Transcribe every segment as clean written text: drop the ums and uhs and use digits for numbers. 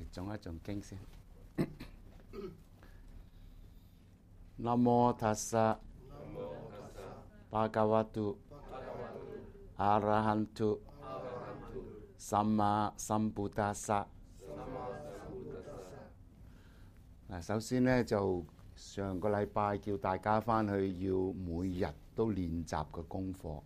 誦一誦經先。南無塔薩，巴嘎瓦တု，阿拉罕တု，สัมมาสัมพุทธัสสะ。首先呢，就上個禮拜叫大家翻去要每日都練習嘅功課。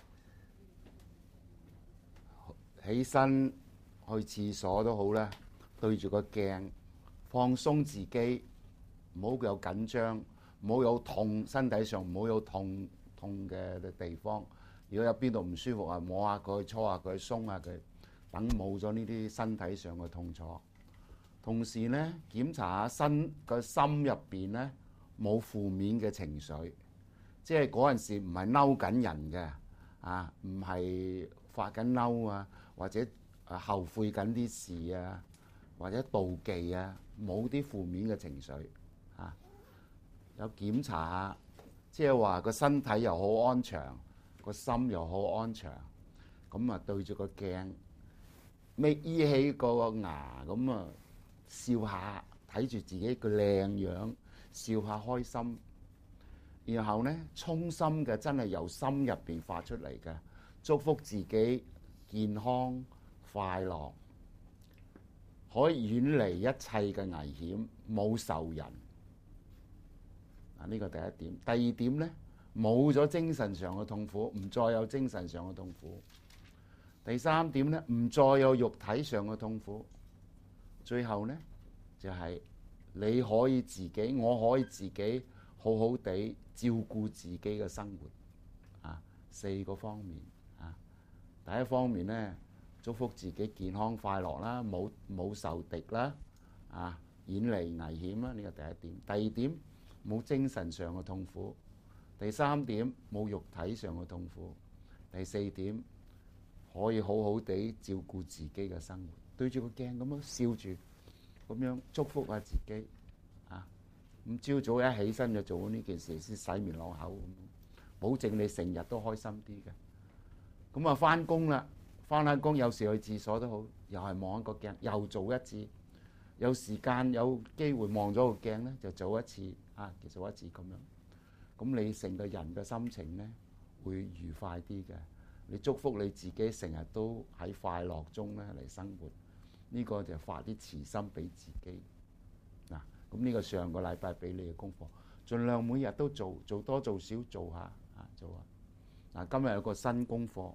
起身去廁所都好啦，對住個鏡放鬆自己，唔好有緊張，唔好有痛，身體上唔好有痛嘅地方。如果有邊度唔舒服啊，摸下佢，搓下佢，鬆下佢，等冇咗呢啲身體上嘅痛楚。同時呢，檢查下個心入邊呢冇負面嘅情緒，即係嗰陣時唔係嬲緊人嘅啊，唔係發緊嬲啊，或者後悔緊啲事啊，或者妒忌啊，冇啲負面嘅情緒啊。有檢查下，即係話個身體又好安詳，個心又好安詳，咁啊對住個鏡，依起個牙咁啊笑下，睇住自己個靚樣，笑下開心。然後呢，衷心嘅真係由心入邊發出嚟嘅，祝福自己健康快樂，可以遠離一切嘅危險，冇仇人。呢個第一點。第二點呢，冇咗精神上嘅痛苦，唔再有精神上嘅痛苦。第三點呢，唔再有肉體上嘅痛苦。最後呢，就係你可以自己，我可以自己好好地照顧自己嘅生活啊。四個方面啊。第一方面呢，祝福自己健康快樂啦，冇受敵啦，啊，遠離危險啦，呢個第一點。第二點，冇精神上嘅痛苦。第三點，冇肉體上嘅痛苦。第四點，可以好好地照顧自己嘅生活，對住個鏡咁樣笑住，咁樣祝福下自己啊。咁朝早一起身就做呢件事，先洗面攞口咁，保證你成日都開心啲嘅。咁啊，翻工啦，翻下工有時去廁所都好，又係望一個鏡，又做一次。有時間有機會望咗個鏡咧，就做一次啊，做一次咁樣。咁你成個人嘅心情咧會愉快啲嘅。你祝福你自己成日都喺快樂中咧嚟生活，呢個就發啲慈心俾自己嗱。咁呢個上個禮拜俾你嘅功課，盡量每日都做多做少做下啊，做下嗱。今日有個新功課，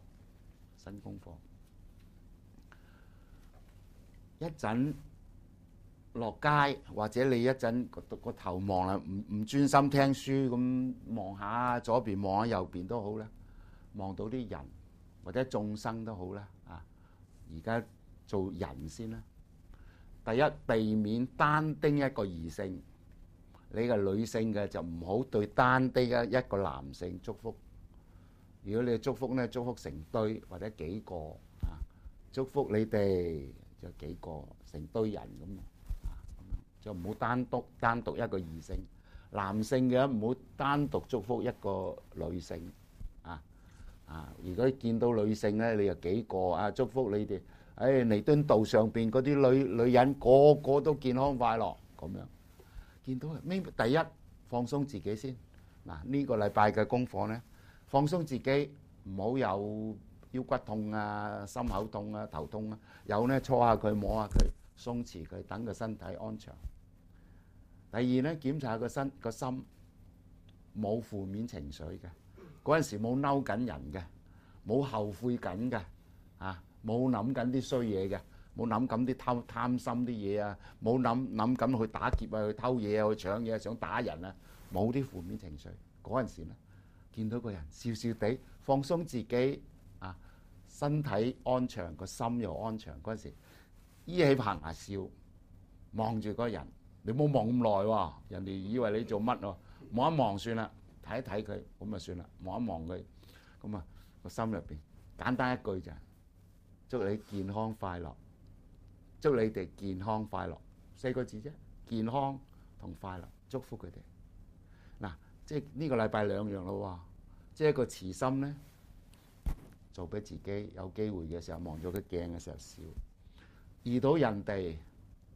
一陣落街或者你一陣個頭望啦，唔專心聽書咁望下左邊望下右邊都好啦，望到啲人或者眾生都好啦啊。而家做人先啦。第一，避免單丁一個異性，你係女性嘅就唔好對單丁一個男性祝福。如果你祝福呢，祝福成堆或者幾個啊，祝福你哋就幾個成堆人咁啊，就唔好單獨一個異性。男性嘅唔好單獨祝福一個女性啊。如果見到女性咧，你就幾個啊，祝福你哋。彌敦道上邊嗰啲女人個個都健康快樂咁樣。見到第一放鬆自己先嗱。呢個禮拜嘅功課咧，放鬆自己，唔好有腰骨痛啊、心口痛啊、頭痛啊。有咧搓下佢、摸下佢、鬆弛佢，等個身體安詳。第二咧，檢查個心冇負面情緒嘅。嗰陣時冇嬲緊人嘅，冇後悔緊嘅，冇諗緊啲衰嘢嘅，冇諗緊啲貪心啲嘢啊，冇諗緊去打劫啊、去偷嘢啊、去搶嘢啊、想打人啊，冇啲負面情緒。嗰陣時咧，見到個人笑笑地，放鬆自己啊，身體安詳，個心又安詳。嗰陣時依起棚牙笑，望住個人，你冇望咁耐喎，人哋以為你做乜喎？望一望算啦。睇一睇佢咁就算啦，望一望佢咁啊，個心入邊簡單一句就祝你健康快樂，祝你哋健康快樂，四個字啫，健康同快樂，祝福佢哋嗱。即係呢個禮拜兩樣咯喎，即係一個慈心咧，做俾自己有機會嘅時候望咗個鏡嘅時候笑，遇到人哋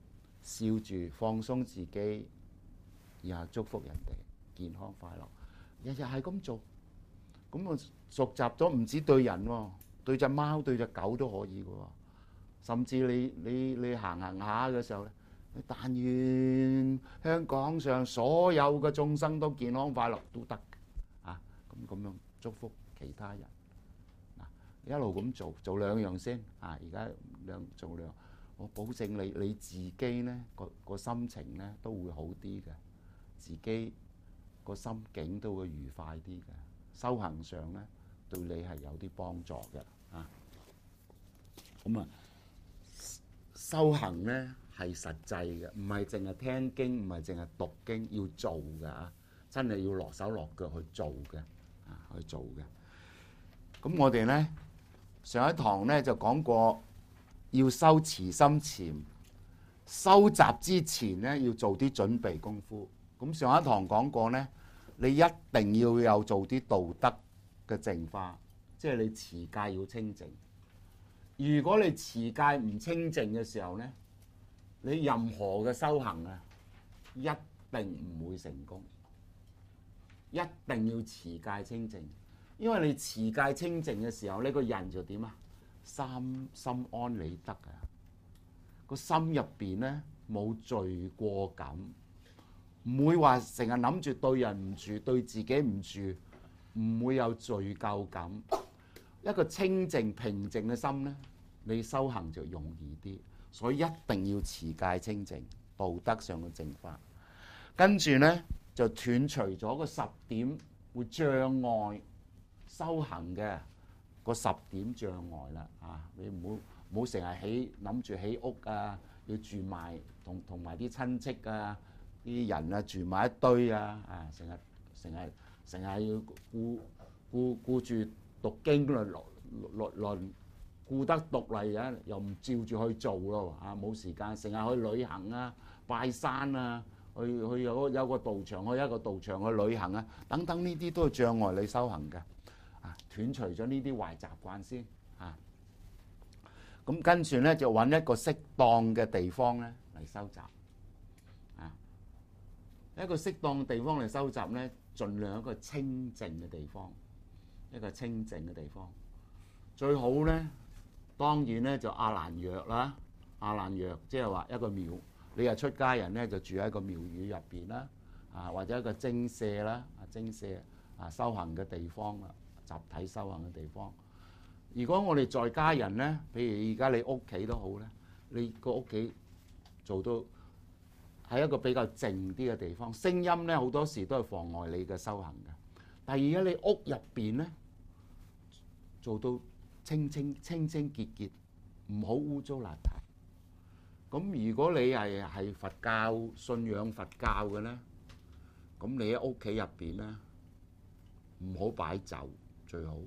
笑住放鬆自己，然後祝福人哋健康快樂，日日係咁做，咁啊熟習咗唔止對人喎，對隻貓對隻狗都可以嘅喎，甚至你行下嘅時候咧，但願香港上所有嘅眾生都健康快樂都得啊！咁樣祝福其他人啊，一路咁做兩樣先啊！而家做兩，我保證你自己咧個心情咧都會好啲嘅，自己個心境都會愉快啲嘅，修行上咧對你係有啲幫助嘅啊！咁啊，修行咧係實際嘅，唔係淨係聽經，唔係淨係讀經，要做嘅啊！真係要落手落腳去做嘅啊，去做嘅。咁我哋咧上一堂咧就講過，要修慈心禪，收集之前咧要做啲準備功夫。咁上一堂講過咧，你一定要有做啲道德嘅淨化，即係你持戒要清淨。如果你持戒唔清淨嘅時候咧，你任何嘅修行啊，一定唔會成功。一定要持戒清淨，因為你持戒清淨嘅時候，呢個人就點啊？心安理得啊！個心入邊咧冇罪過感，唔會話成日諗住對人唔住，對自己唔住，唔會有罪疚感。一個清淨平靜嘅心咧，你修行就容易啲。所以一定要持戒清淨，道德上嘅淨化。跟住咧就斷除咗個10點會障礙修行嘅個10點障礙啦啊！你唔好成日諗住起屋啊，要住埋同埋啲親戚啊，啲人啊住埋一堆啊，成日要顧住讀經論，顧得讀嚟嘅，又唔照住去做咯啊！冇時間，成日去旅行啊、拜山啊、去有個道場，去一個道場去旅行啊，等等呢啲都係障礙你修行嘅啊！斷除咗呢啲壞習慣先啊！咁跟住咧就揾一個適當嘅地方咧嚟收集啊！一個適當嘅地方嚟收集咧，盡量一個清靜嘅地方，一個清靜嘅地方，最好咧。當然咧就阿蘭若啦，阿蘭若即係話一個廟，你係出家人咧就住喺個廟宇入邊啦，啊或者一個精舍啦，精舍啊修行嘅地方啦，集體修行嘅地方。如果我哋在家人咧，譬如而家你屋企都好咧，你個屋企做到係一個比較靜啲嘅地方，聲音咧好多時都係妨礙你嘅修行嘅。但係而家你屋入邊咧做到清清潔潔，唔好污糟邋遢。咁如果你係佛教信仰佛教嘅咧，咁你喺屋企入邊咧唔好擺酒最好。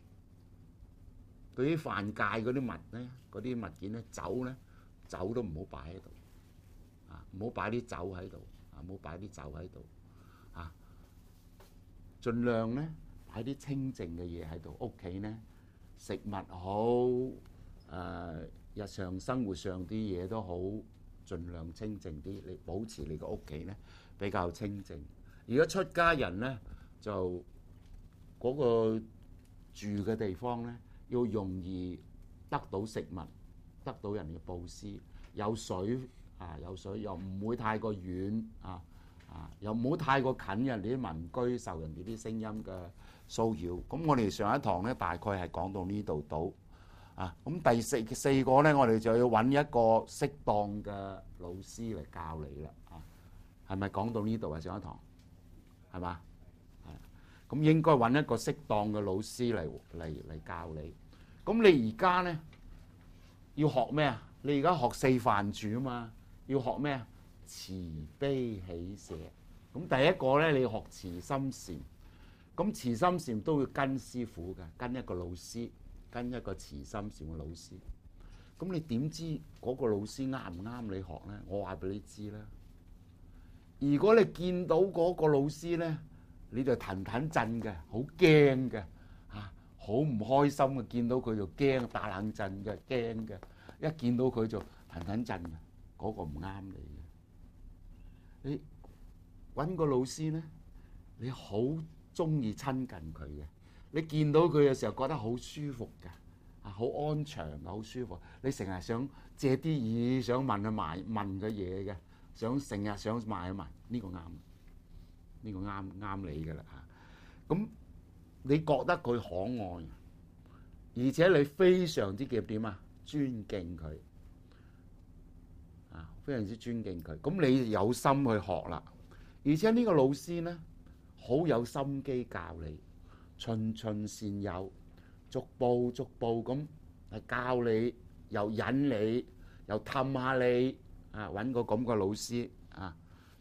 對於犯戒嗰啲物咧，嗰啲物件咧，酒都唔好擺喺度，啊唔好擺啲酒喺度，啊唔好擺啲酒喺度，啊盡量咧擺啲清靜嘅嘢喺度，屋企咧。食物好，日常生活上啲嘢都好，盡量清靜啲，你保持你個屋企咧比較清靜。如果出家人咧，就嗰個住嘅地方咧，要容易得到食物，得到人嘅布施，有水啊，有水又唔會太過遠啊，又唔好太過近人哋啲民居，受人哋啲聲音嘅騷擾。咁我哋上一堂咧大概係講到呢度到啊。咁第四個咧，我哋就要揾一個適當嘅老師嚟教你啦。啊，係咪講到呢度啊？上一堂係嘛？係。咁應該揾一個適當嘅老師嚟教你。咁你而家咧要學咩啊？你而家學四梵住啊嘛，要學咩啊？慈悲喜捨。咁第一個咧，你要學慈心禪。咁慈心禪都要跟師傅嘅，跟一個老師，跟一個慈心禪嘅老師。咁你點知嗰個老師啱唔啱你學咧？我話俾你知啦。如果你見到嗰個老師咧，你就騰騰震嘅，好驚嘅，好唔開心嘅。見到佢就驚，打冷震嘅，驚嘅。一見到佢就騰騰震嘅， 嗰個唔啱你嘅。你揾個老師咧，你好中意親近佢嘅，你見到佢嘅時候覺得好舒服嘅，好安詳嘅，好舒服。你成日想借啲意，想問佢問佢嘢嘅，成日想買一問，呢個啱，呢個啱你嘅啦嚇。咁你覺得佢可愛，而且你非常之點啊？尊敬佢啊，非常之尊敬佢。咁你有心去學啦，而且呢個老師呢，好有心機教你，循循善誘，逐步咁係教你，又引你，又氹下你啊！揾個咁嘅老師啊，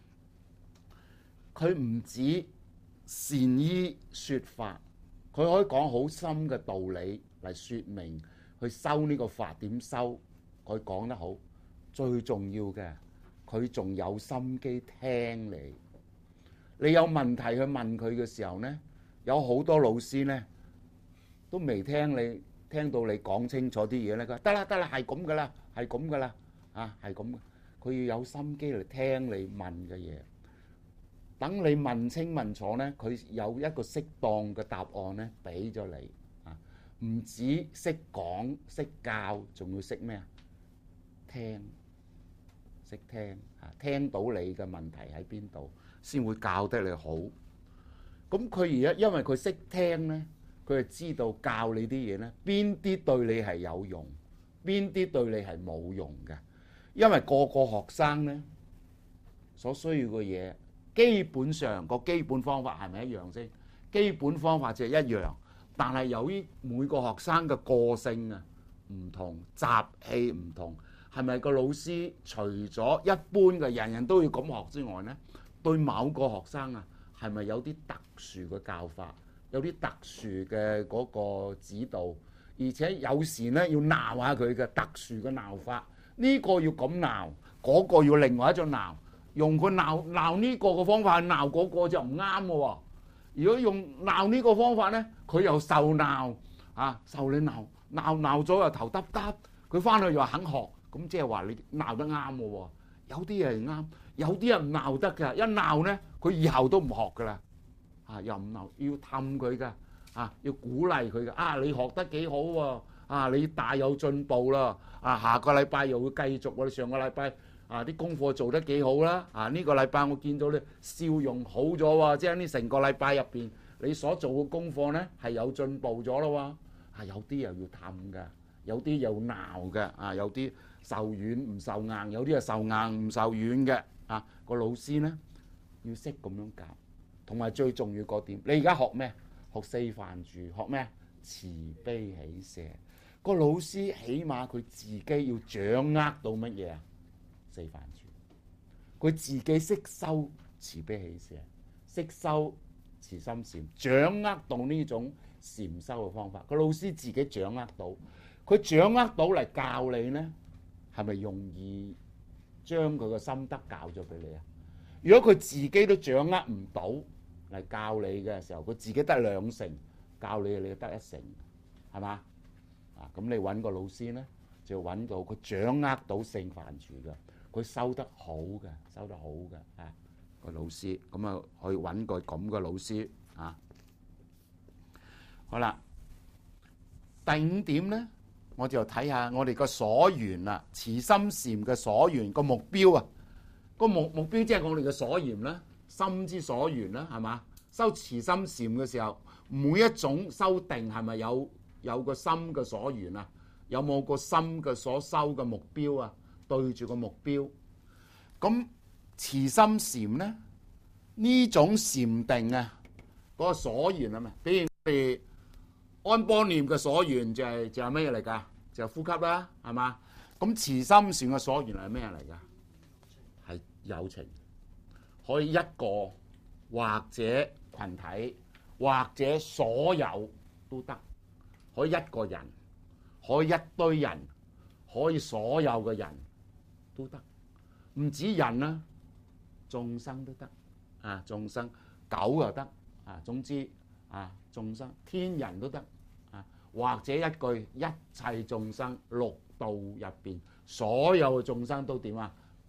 佢唔止善於説法，佢可以講好深嘅道理嚟説明，去修呢個法點修，佢講得好。最重要嘅，佢仲有心機聽你。你有問題去問佢嘅時候呢，有好多老師呢都未聽到你講清楚啲嘢咧。佢話得啦，係咁噶啦，係咁噶啦，啊係咁。佢要有心機嚟聽你問嘅嘢。等你問清問楚呢，佢有一個適當嘅答案呢，俾咗你啊！唔止識講識教，仲要識咩啊？聽，識聽啊！聽到你嘅問題喺邊度，先會教得你好。咁佢而家因為佢識聽呢，佢就知道教你啲嘢呢，邊啲對你係有用，邊啲對你係冇用嘅。因為個個學生呢所需要嘅嘢，基本上個基本方法係咪一樣先？基本方法就係一樣，但係由於每個學生嘅個性啊唔同，習氣唔同，係咪個老師除咗一般嘅人人都要咁學之外呢，對某個學生啊係咪有啲特殊嘅教法，有啲特殊嘅嗰個指導，而且有時呢要鬧下佢嘅特殊嘅鬧法，呢個要咁鬧，嗰個要另外一種鬧。用佢鬧呢個嘅方法去鬧嗰個就唔啱嘅喎。如果用鬧呢個方法呢，佢又受鬧啊，受你鬧咗又頭耷耷，佢翻去又肯學，咁即係話你鬧得啱嘅喎。有啲人啱，有啲人唔鬧得㗎，一鬧呢佢以後都唔學㗎啦。啊，又唔鬧，要氹佢㗎，啊，要鼓勵佢㗎。啊，你學得幾好喎，啊，你大有進步啦，啊，下個禮拜又會繼續喎，你上個禮拜啊啲功課做得幾好啦！啊呢個禮拜我見到你笑容好咗喎，即係呢成個禮拜入邊你所做嘅功課呢係有進步咗咯喎。啊有啲又要氹㗎，有啲又鬧㗎，啊有啲受軟唔受硬，有啲係受硬唔受軟嘅。啊個老師呢要識咁樣教，同埋最重要個點，你而家學咩？學四範住，學咩？慈悲喜捨。個老師起碼佢自己要掌握到乜嘢啊？四範住，佢自己識修慈悲喜捨，識修慈心禪，掌握到呢種禪修嘅方法。個老師自己掌握到，佢掌握到嚟教你呢，係咪容易將佢個心得教咗俾你啊？如果佢自己都掌握唔到嚟教你嘅時候，佢自己得2成，教你你得1成，係嘛？啊，咁你揾個老師呢，就揾到佢掌握到四範住嘅。佢收得好嘅，收得好嘅啊個老師，咁啊去揾個咁嘅老師啊。好啦，第5點呢，我就睇下我哋個所緣啦，慈心禪嘅所緣個目標啊，個目標即係我哋嘅所緣啦，心之所緣啦，係嘛？修慈心禪嘅時候，每一種修定係咪有個心嘅所緣啊？有冇個心嘅所修嘅目標啊？對住個目標，咁慈心禪呢？呢種禪定啊，嗰個所緣啊嘛，比如我哋安般念嘅所緣就係咩嚟㗎？就係呼吸啦，係嘛？咁慈心禪嘅所緣係咩嚟㗎？係有情，可以一個或者群體，或者所有都得，可以一個人，可以一堆人，可以所有嘅人。都得，唔止人啦，眾生都得啊！眾生狗又得啊，總之啊，眾生天人都得啊，或者一句一切眾生六道入邊所有嘅眾生都點啊？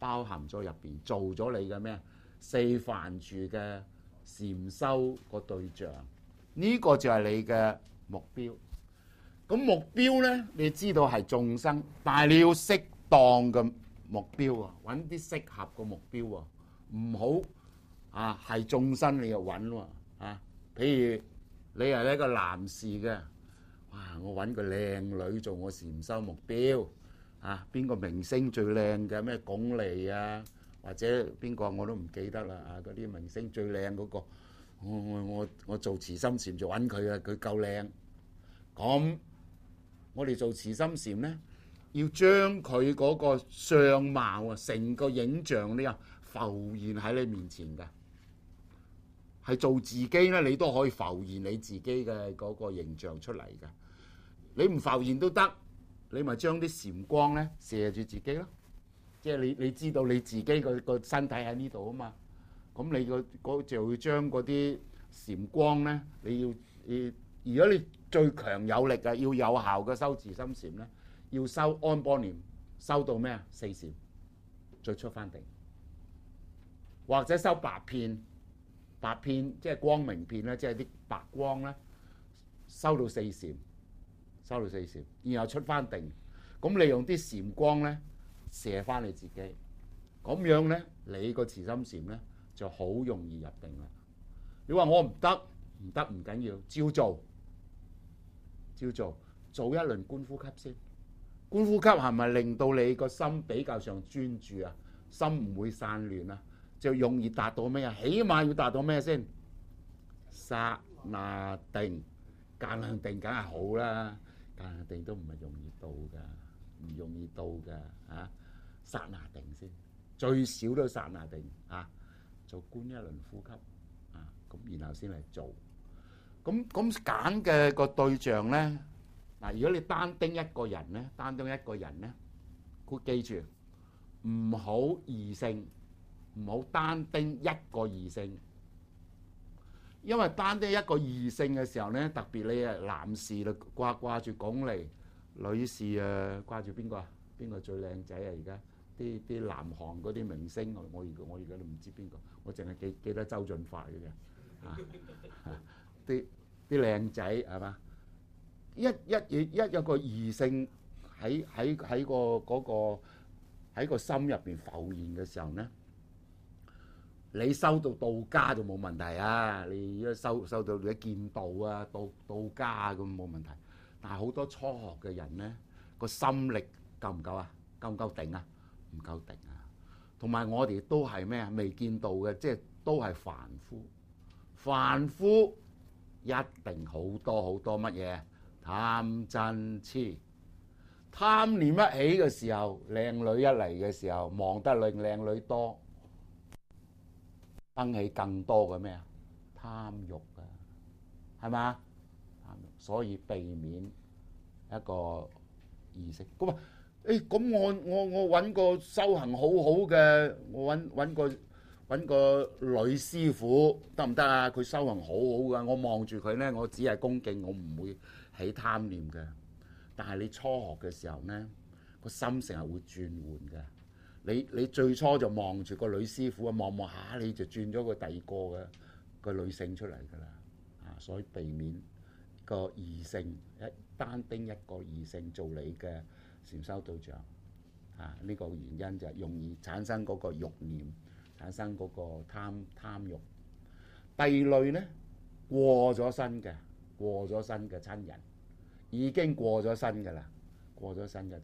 包含咗入邊，做咗你嘅咩四梵住嘅禪修個對象。呢個就係你嘅目標。咁目標呢，你知道係眾生，但係你要適當嘅目標啊，揾啲適合嘅目標啊，唔好啊係眾生你又揾喎啊。譬如你係一個男士嘅，哇！我揾個靚女做我禪修目標啊，邊個明星最靚嘅咩鞏俐啊，或者邊個我都唔記得啦啊，嗰啲明星最靚嗰個。我做慈心禪就揾佢啊，佢夠靚。咁我哋做慈心禪呢，要將佢嗰個相貌啊，成個影像呢浮現喺你面前嘅，係做自己呢，你都可以浮現你自己嘅嗰個形象出嚟嘅。你唔浮現都得，你咪將啲禪光呢射住自己咯。即係你知道你自己個身體喺呢度啊嘛。咁你就要將嗰啲禪光呢，你要如果你最強有力嘅，要有效嘅修慈心禪呢，要修安般念，修到咩啊？4禪，再出翻定，或者修白片即係光明片咧，即係啲白光咧，修到4禪，然後出翻定，咁你用啲禪光咧射翻你自己，咁樣咧你個慈心禪咧就好容易入定啦。你話我唔得唔緊要，照做一輪觀呼吸先。觀呼吸係咪令到你個心比較上專注啊？心唔會散亂啊？就容易達到咩啊？起碼要達到咩先？剎那定，間量定梗係好啦，間量定都唔係容易到㗎，嚇。剎那定先，最少都剎那定啊！做觀一輪呼吸啊，咁然後先嚟做。咁揀嘅個對象咧，嗱，如果你單丁一個人咧，佢記住唔好異性，唔好單丁一個異性，因為單丁一個異性嘅時候咧，特別你係男士啦，掛住鞏俐，女士啊掛住邊個啊？邊個最靚仔啊？而家啲南韓嗰啲明星，我而家都唔知邊個，我淨係記得周潤發嘅啫，啲靚仔係嘛？一個異性喺個心入邊浮現嘅時候咧，你修到道家就冇問題啊！你一修到你見道啊、道家啊咁冇問題。但係好多初學嘅人咧，個心力夠唔夠啊？夠唔夠定啊？唔夠定啊！同埋我哋都係咩啊？未見道嘅，即係都係凡夫。凡夫一定好多乜嘢？貪嗔痴，貪念一起嘅時候，靚女一嚟嘅時候，望得靚女多，生起更多嘅咩啊？貪欲啊，係嘛？貪欲，所以避免一個儀式。咁啊，咁我揾個修行好嘅，我揾個女師傅得唔得啊？佢修行好㗎，我望住佢咧，我只係恭敬，我唔會起貪念嘅。但係你初學嘅時候咧，個心成日會轉換嘅。你最初就望住個女師傅啊，望下你就轉咗個第二個女性出嚟㗎啦。啊，所以避免個異性單丁一個異性做你嘅禪修對象。啊，呢個原因就係容易產生嗰個慾念，產生嗰個貪慾。第二類咧，過咗身嘅親人，已經過咗身㗎啦，過咗身嘅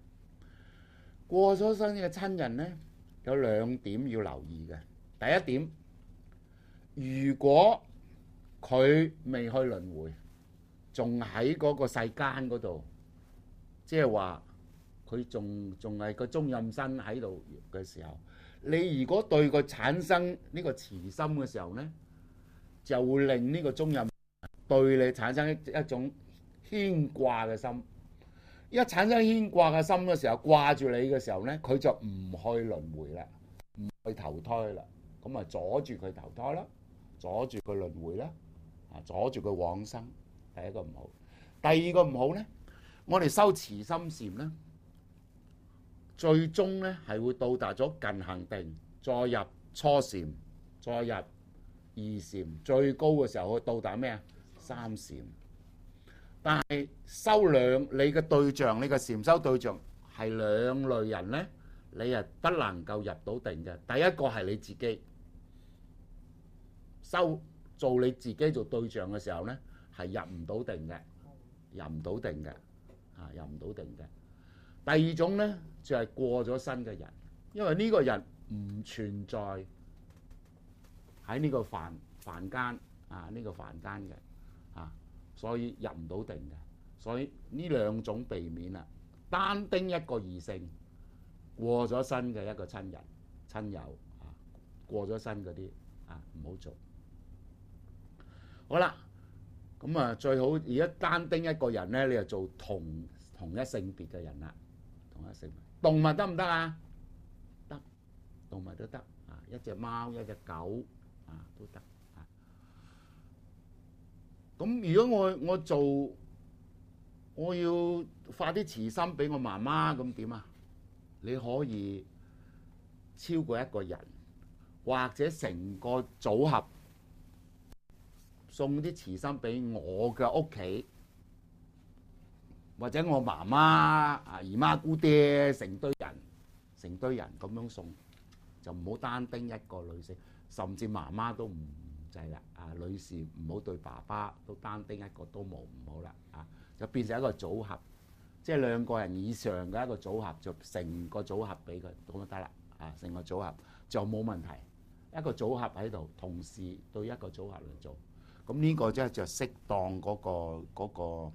親人咧，有2點要留意嘅。第一點，如果佢未去輪迴，仲喺嗰個世間嗰度，即係話佢仲係個中陰身喺度嘅時候，你如果對佢產生呢個慈心嘅時候咧，就會令呢個中陰對你產生一種牽掛嘅心。一產生牽掛嘅心嘅時候，掛住你嘅時候咧，佢就唔去輪迴啦，唔去投胎啦，咁啊阻住佢投胎啦，阻住佢輪迴啦，啊阻住佢往生。第一個唔好。第二個唔好咧，我哋修慈心禪咧， 最終咧係會到達咗近行定，再入初禪，再入二禪，最高嘅時候會到達咩啊？三禪。但係修兩你嘅對象，你嘅禪修對象係兩類人咧，你係不能夠入到定嘅。第一個係你自己修做你自己做對象嘅時候咧，係入唔到定嘅，入唔到定嘅，入唔到定嘅。第二種咧就係過咗身嘅人，因為呢個人唔存在喺呢個凡間呢個凡間嘅所以入唔到定嘅。所以呢兩種避免啦，單丁一個異性過咗身嘅一個親人親友過咗身嗰啲唔好做。好啦，咁最好而家單丁一個人咧，你就做同一性別嘅人啦。同一性別動物得唔得啊？得，動物都得一隻貓一隻狗都得咁如果我要發啲慈心俾我媽媽，咁點啊？你可以超過一個人，或者成個組合送啲慈心俾我嘅屋企，或者我媽媽姨媽姑爹成堆人咁樣送，就唔好單丁一個女性，甚至媽媽都唔制啦。女士唔好對爸爸都單丁一個都冇，唔好啦就變成一個組合，即係兩個人以上嘅一個組合，就成個組合俾佢咁就得啦成個組合就冇問題。一個組合喺度，同時對一個組合嚟做，咁呢個即係就適當嗰個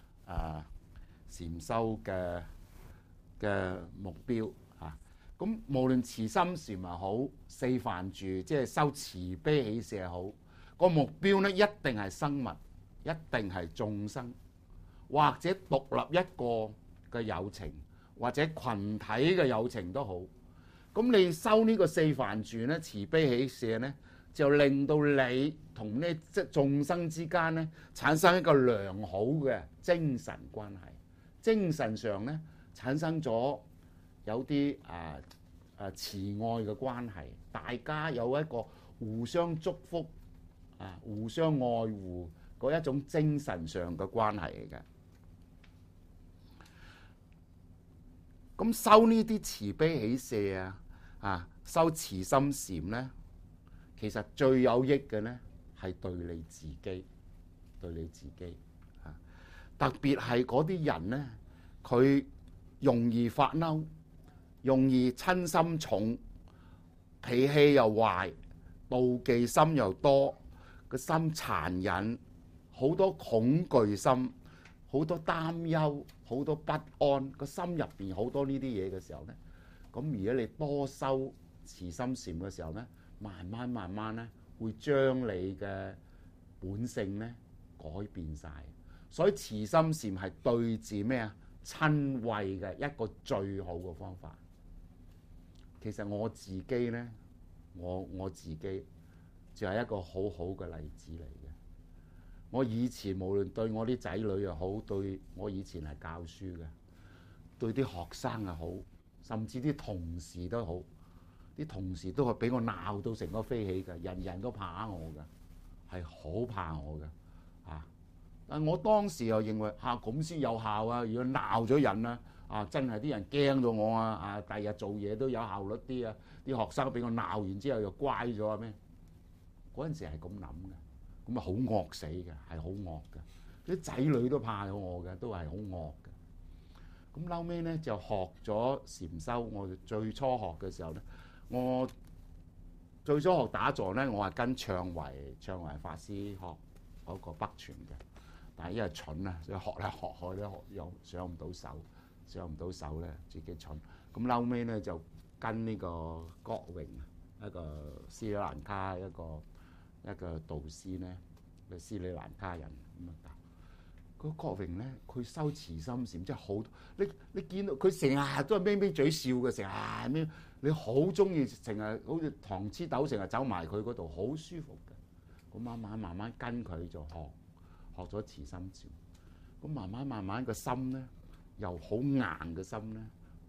禪修嘅目標咁無論慈心禪又好，四梵住即係修慈悲喜捨又好，個目標咧一定係生物，一定係眾生，或者獨立一個嘅友情，或者群體嘅友情都好。咁你修呢個四梵住咧，慈悲喜捨咧，就令到你同呢即眾生之間咧產生一個良好嘅精神關係，精神上咧產生咗有啲慈愛嘅關係，大家有一個互相祝福互相愛護嗰一種精神上嘅關係嚟嘅。咁修呢啲慈悲喜捨修慈心禪咧，其實最有益嘅咧係對你自己，特別係嗰啲人咧，佢容易發嬲，容易親心重，脾氣又壞，妒忌心又多，個心殘忍，好多恐懼心，好多擔憂，好多不安，個心入邊好多呢啲嘢嘅時候咧，咁而家你多修慈心禪嘅時候咧，慢慢咧會將你嘅本性咧改變晒。所以慈心禪係對治咩啊？瞋恚嘅一個最好嘅方法。其實我自己咧，我自己就係一個好好嘅例子嚟嘅。我以前無論對我啲仔女又好，對我以前係教書嘅，對啲學生又好，甚至啲同事都好，啲同事都係俾我鬧到成個飛起嘅，人人都怕我嘅，係好怕我嘅但我當時又認為咁先有效啊！如果鬧咗人真係啲人驚咗我第日做嘢都有效率啲啲學生俾我鬧完之後又乖咗咩？嗰陣時係咁諗嘅，咁好惡死嘅，係好惡嘅。啲仔女都怕咗我嘅，都係好惡嘅。咁後尾咧就學咗禪修。我最初學嘅時候咧，我最初學打坐咧，我係跟暢維法師學嗰個北傳嘅。但係因為蠢所以學嚟學去咧又上唔到手咧，自己蠢。咁後尾咧就跟呢個郭榮，一個斯里蘭卡一個導師咧，個斯里蘭卡人咁嗰郭榮咧，佢修慈心禪，即係好。你見到佢成日都係咪咪嘴笑嘅，成日咩？你好中意，成日好似糖黐豆，成日走埋佢嗰度，好舒服嘅。咁慢慢跟佢就學咗慈心禪。咁慢慢個心咧，由好硬嘅心咧，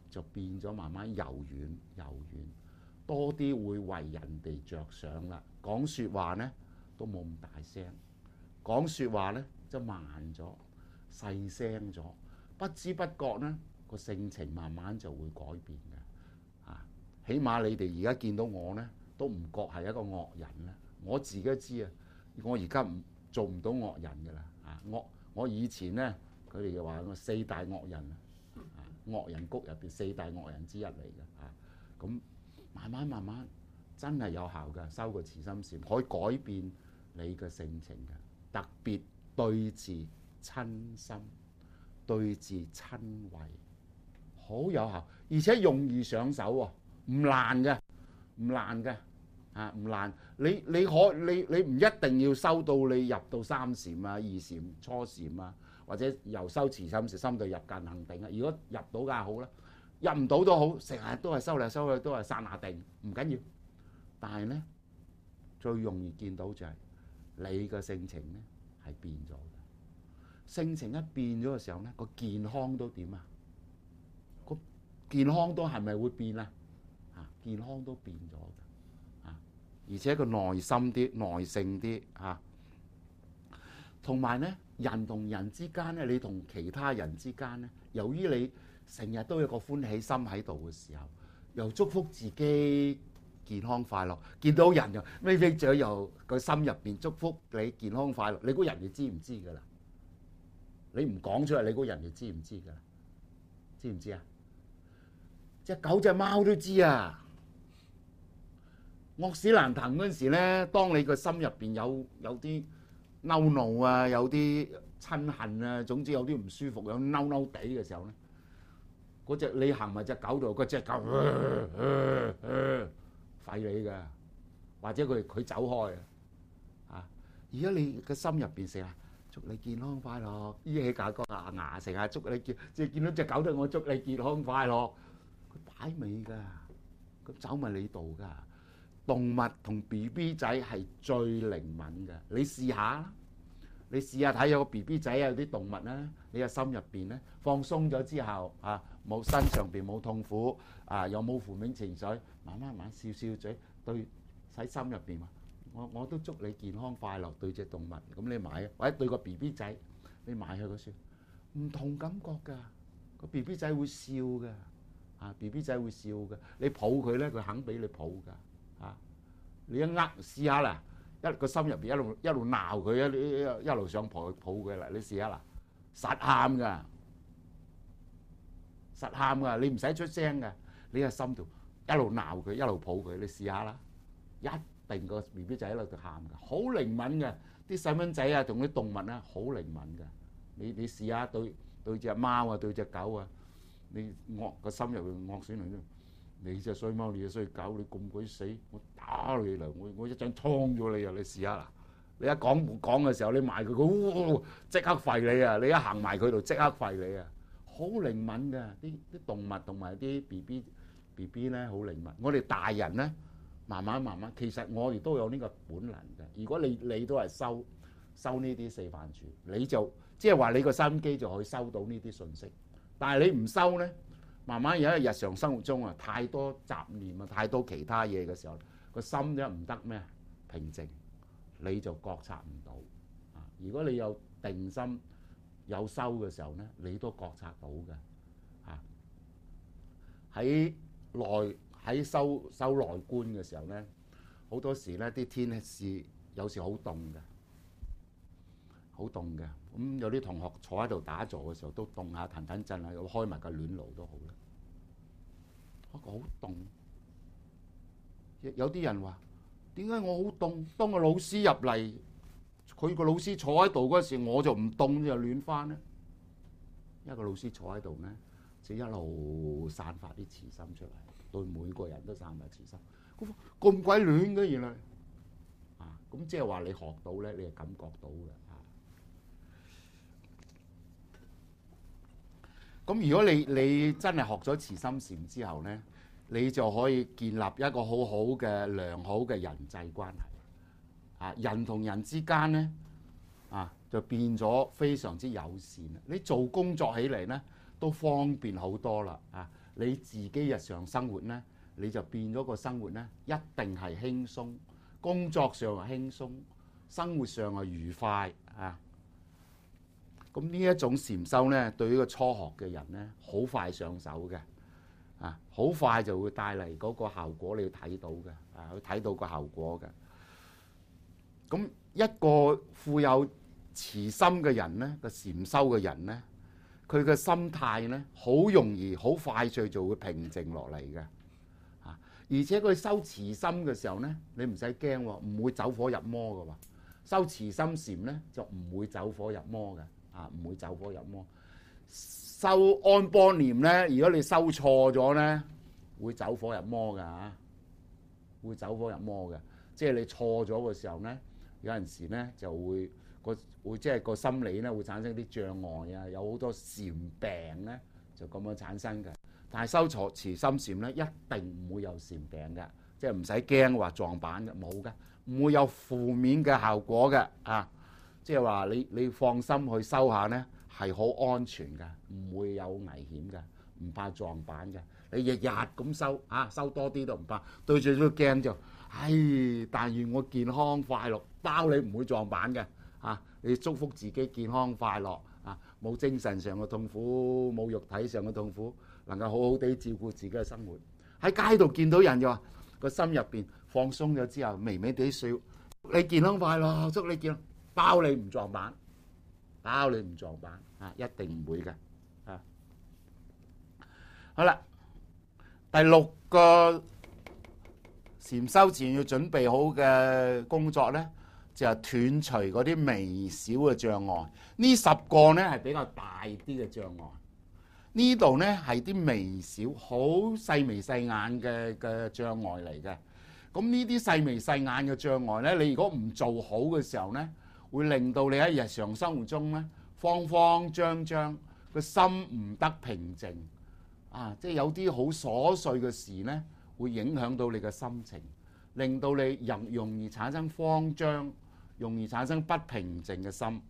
就變咗慢慢柔軟，多啲會為人哋着想啦。講説話呢都冇咁大聲，講説話呢就慢咗、細聲咗，不知不覺呢個性情慢慢就會改變嘅。起碼你哋而家見到我呢，都唔覺係一個惡人啦。我自己都知啊，我而家做唔到惡人㗎啦。我以前呢，佢哋就話我四大惡人啊，惡人谷入邊四大惡人之一嚟嘅。咁慢慢真係有效㗎，修個慈心禪可以改變你嘅性情嘅，特別對治親心、對治親為，好有效，而且容易上手喎，唔難嘅，唔難。你唔一定要修到你入到三禪啊、二禪、初禪啊，或者由修慈心禪深度入間行定啊。如果入到梗係好啦，入唔到都好，成日都係修嚟修去都係剎那定，唔緊要。但係呢，最容易見到就係你嘅性情呢係變咗嘅。性情一變咗嘅時候呢，個健康都點啊？個健康都係咪會變啊？健康都變咗嘅，而且個耐心啲、耐性啲嚇。同埋呢，人同人之間呢，你同其他人之間呢，由於你成日都有個歡喜心喺度嘅時候，又祝福自己健康快樂，見到人又咪飛嘴，又個心入邊祝福你健康快樂。你估人哋知唔知㗎啦？你唔講出嚟，你估人哋知唔知㗎啦？知唔知啊？隻狗隻貓都知啊！惡死難騰嗰陣時咧，當你個心入邊有啲嬲怒啊，有啲親恨啊，總之有啲唔舒服，有嬲地嘅時候咧，嗰隻你行埋隻狗度，嗰隻狗吠你㗎，或者佢走開啊！而家你個心入邊成日祝你健康快樂，依起架個牙成日祝你即係見到隻狗都我祝你健康快樂，佢擺尾㗎，佢走埋你度㗎。動物同 BB 仔係最靈敏嘅，你試下，睇有個 BB 仔有啲動物咧，你個心入邊咧放鬆咗之後冇身上邊冇痛苦又冇負面情緒，慢慢笑嘴對喺心入邊我都祝你健康快樂對隻動物，咁你買或者對個 BB 仔你買佢個書，唔同感覺㗎，個 BB 仔會笑㗎，BB 仔會笑㗎，你抱佢咧佢肯俾你抱㗎。你一試下啦，個心入邊一路鬧佢，一路想抱佢啦。你試下啦，實喊噶，你唔使出聲噶，你喺心度一路鬧佢，一路抱佢。你試下啦，一定個 BB 仔喺度喊噶，好靈敏嘅。啲細蚊仔啊，同啲動物啊，好靈敏嘅。你試下對隻貓啊，對隻狗啊，你惡個心入邊惡死你。你隻衰貓，你隻衰狗，你咁鬼死，我打你啦！我一陣劏咗你啊！你試下啦！你一講嘅時候，你埋佢，即刻吠你啊！你一行埋佢度，即刻吠你啊！好靈敏㗎，啲動物同埋啲 BB 咧，好靈敏。我哋大人咧，慢慢，其實我哋都有呢個本能嘅。如果你都係收呢啲四範處，你就即係話你個心機就可以收到呢啲信息。但係你唔收咧，慢慢而家日常生活中啊，太多雜念啊，太多其他嘢嘅時候，個心咧唔得咩平靜，你就覺察唔到啊。如果你有定心有修嘅時候咧，你都覺察到嘅啊。喺修內觀嘅時候咧，好多時咧啲天氣有時好凍嘅，好凍嘅。咁有啲同學坐喺度打坐嘅時候都凍下，騰震下，開埋個暖爐都好啦。好凍，有啲人話點解我好凍？當個老師入嚟，佢個老師坐喺度嗰時，我就唔凍就暖翻咧。一個老師坐喺度咧，就一路散發啲慈心出嚟，對每個人都散發慈心。咁鬼暖嘅原來咁即係話你學到咧，你係感覺到嘅。咁如果你真係學咗慈心禪之後呢，你就可以建立一個好好嘅良好嘅人際關係。人同人之間呢，就變咗非常之友善。你做工作起嚟呢，都方便好多啦。 你自己日常生活咧，你就變咗個生活咧，一定係輕鬆，工作上係輕鬆，生活上係愉快啊！咁呢一種禪修咧，對於個初學嘅人咧，好快上手嘅啊，好快就會帶嚟嗰個效果，你要睇到嘅啊，去睇到個效果嘅。咁一個富有慈心嘅人咧，個禪修嘅人咧，佢嘅心態咧，好容易好快脆就會平靜落嚟嘅啊！而且佢修慈心嘅時候咧，你唔使驚喎，唔會走火入魔嘅喎。修慈心禪咧就唔會走火入魔嘅啊，唔會走火入魔。修安般念咧，如果你修錯咗咧，會走火入魔㗎嚇，會走火入魔嘅。即係你錯咗嘅時候咧，有陣時咧就會即係個心理咧會產生啲障礙啊，有好多禪病咧就咁樣產生嘅。但係修慈心禪咧一定唔會有禪病嘅，即係唔使驚話撞板嘅，冇嘅，唔會有負面嘅效果嘅啊！即係話你放心去修下咧，係好安全嘅，唔會有危險嘅，唔怕撞板嘅。你日日咁修啊，修多啲都唔怕，對住個鏡就，但願我健康快樂，包你唔會撞板嘅啊！你祝福自己健康快樂啊，冇精神上嘅痛苦，冇肉體上嘅痛苦，能夠好好地照顧自己嘅生活。喺街度見到人就話個心入邊放鬆咗之後，微微地笑，你健康快樂，祝你健康，包你唔撞板，包你唔撞板啊，一定唔會嘅啊！好啦。第6個禪修前要準備好嘅工作呢，就係斷除嗰啲微小嘅障礙。呢10個呢係比較大啲嘅障礙。呢度呢係啲微小、好細眉細眼嘅障礙嚟嘅。咁呢啲細眉細眼嘅障礙呢，你如果唔做好嘅時候呢，會令到你喺日常生活中呢慌慌張張，個心唔得平靜。啊！即係有啲好瑣碎嘅事呢，會影響到你嘅心情，令到你容易產生慌張，容易產生不平靜嘅心。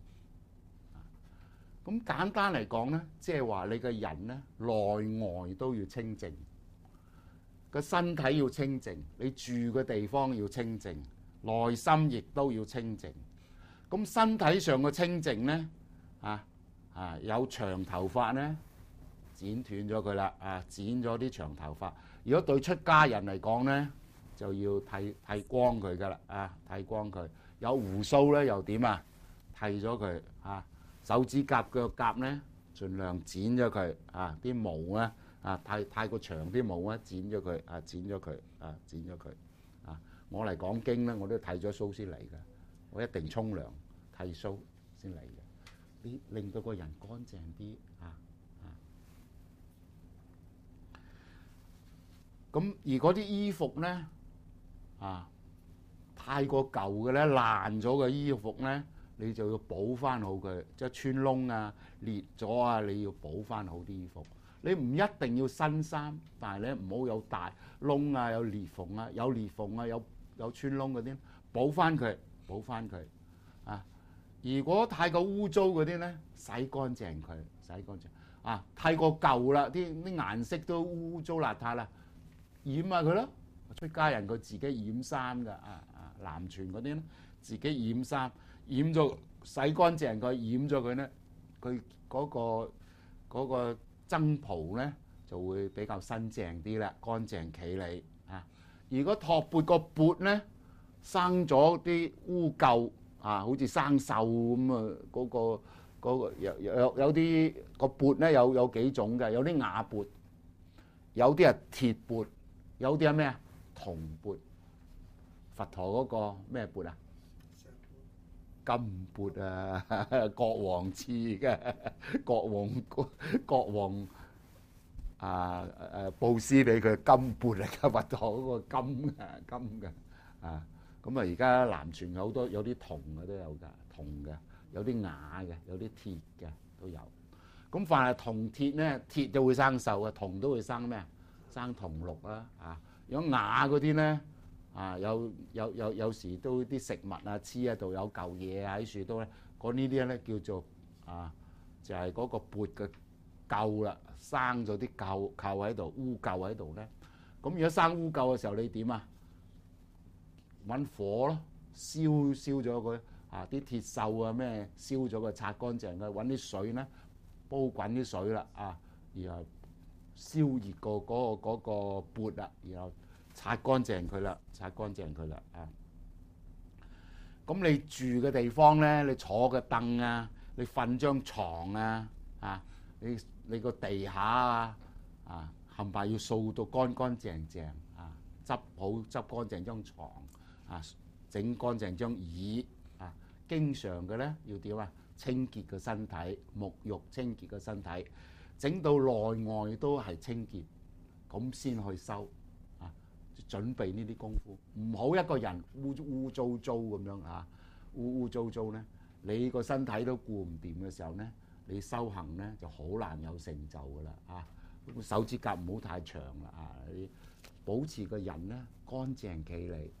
咁簡單嚟講呢，即係話你嘅人呢，內外都要清靜，個身體要清靜，你住嘅地方要清靜，內心亦都要清靜。咁身體上嘅清靜呢，有長頭髮呢，剪斷咗佢啦，剪咗啲長頭髮。如果對出家人嚟講呢，就要剃光佢噶啦，剃光佢。有鬍鬚咧又點啊？剃咗佢啊！手指甲腳甲咧，盡量剪咗佢啊！啲毛咧太過長啲毛咧，剪咗佢剪咗佢剪咗佢啊！我嚟講經咧，我都剃咗鬚先嚟嘅，我一定沖涼剃鬚先嚟嘅，令到個人乾淨啲啊！咁而嗰啲衣服咧太過舊嘅咧，爛咗嘅衣服咧，你就要補翻好佢，即係穿窿啊、裂咗啊，你要補翻好啲衣服。你唔一定要新衫，但係咧唔好有大窿啊、有裂縫啊、有裂縫啊、有穿窿嗰啲，補翻佢，補翻佢啊！如果太過污糟嗰啲咧，洗乾淨佢，洗乾淨太過舊啦，啲顏色都污糟邋遢啦。染下佢咯，出家人佢自己染衫噶，南傳嗰啲咧自己染衫，染咗洗乾淨佢，染咗佢咧，佢嗰個僧袍咧就會比較新淨啲啦，乾淨企理啊。如果托缽個缽咧生咗啲污垢好似生鏽咁啊，嗰個有啲個缽咧有幾種嘅，有啲瓦缽，有啲係鐵缽。有啲係咩啊？銅缽，佛陀嗰個咩缽啊？金缽啊，國王賜嘅，國王布施俾佢金缽嚟嘅，佛陀嗰個金嘅咁而家南傳好多有啲銅嘅都有㗎，銅嘅有啲瓦嘅，有啲鐵嘅都有。咁凡係銅鐵咧，鐵就會生鏽啊，銅都會生咩啊？生銅綠啦如果瓦嗰啲咧有時都啲食物黐喺度，有嚿嘢喺樹度咧，嗰呢啲咧叫做就係嗰個缽嘅垢啦，生咗啲垢喺度，污垢喺度咧。咁如果生污垢嘅時候，你點啊？揾火咯，燒咗佢啲鐵鏽啊咩，燒咗佢擦乾淨佢，揾啲水咧煲滾啲水啦然後燒熱嗰個缽啦，然後擦乾淨佢啦咁你住嘅地方咧，你坐嘅凳啊，你瞓張床啊你個地下冚唪唥要掃到乾乾淨淨執乾淨張床整乾淨張椅經常嘅咧要點清潔個身體，沐浴清潔個身體，整到內外都係清潔，咁先去修準備呢啲功夫。唔好一個人污糟糟咁樣污糟糟咧，你個身體都顧唔掂嘅時候咧，你修行咧就好難有成就噶啦手指甲唔好太長啦你保持個人咧乾淨企理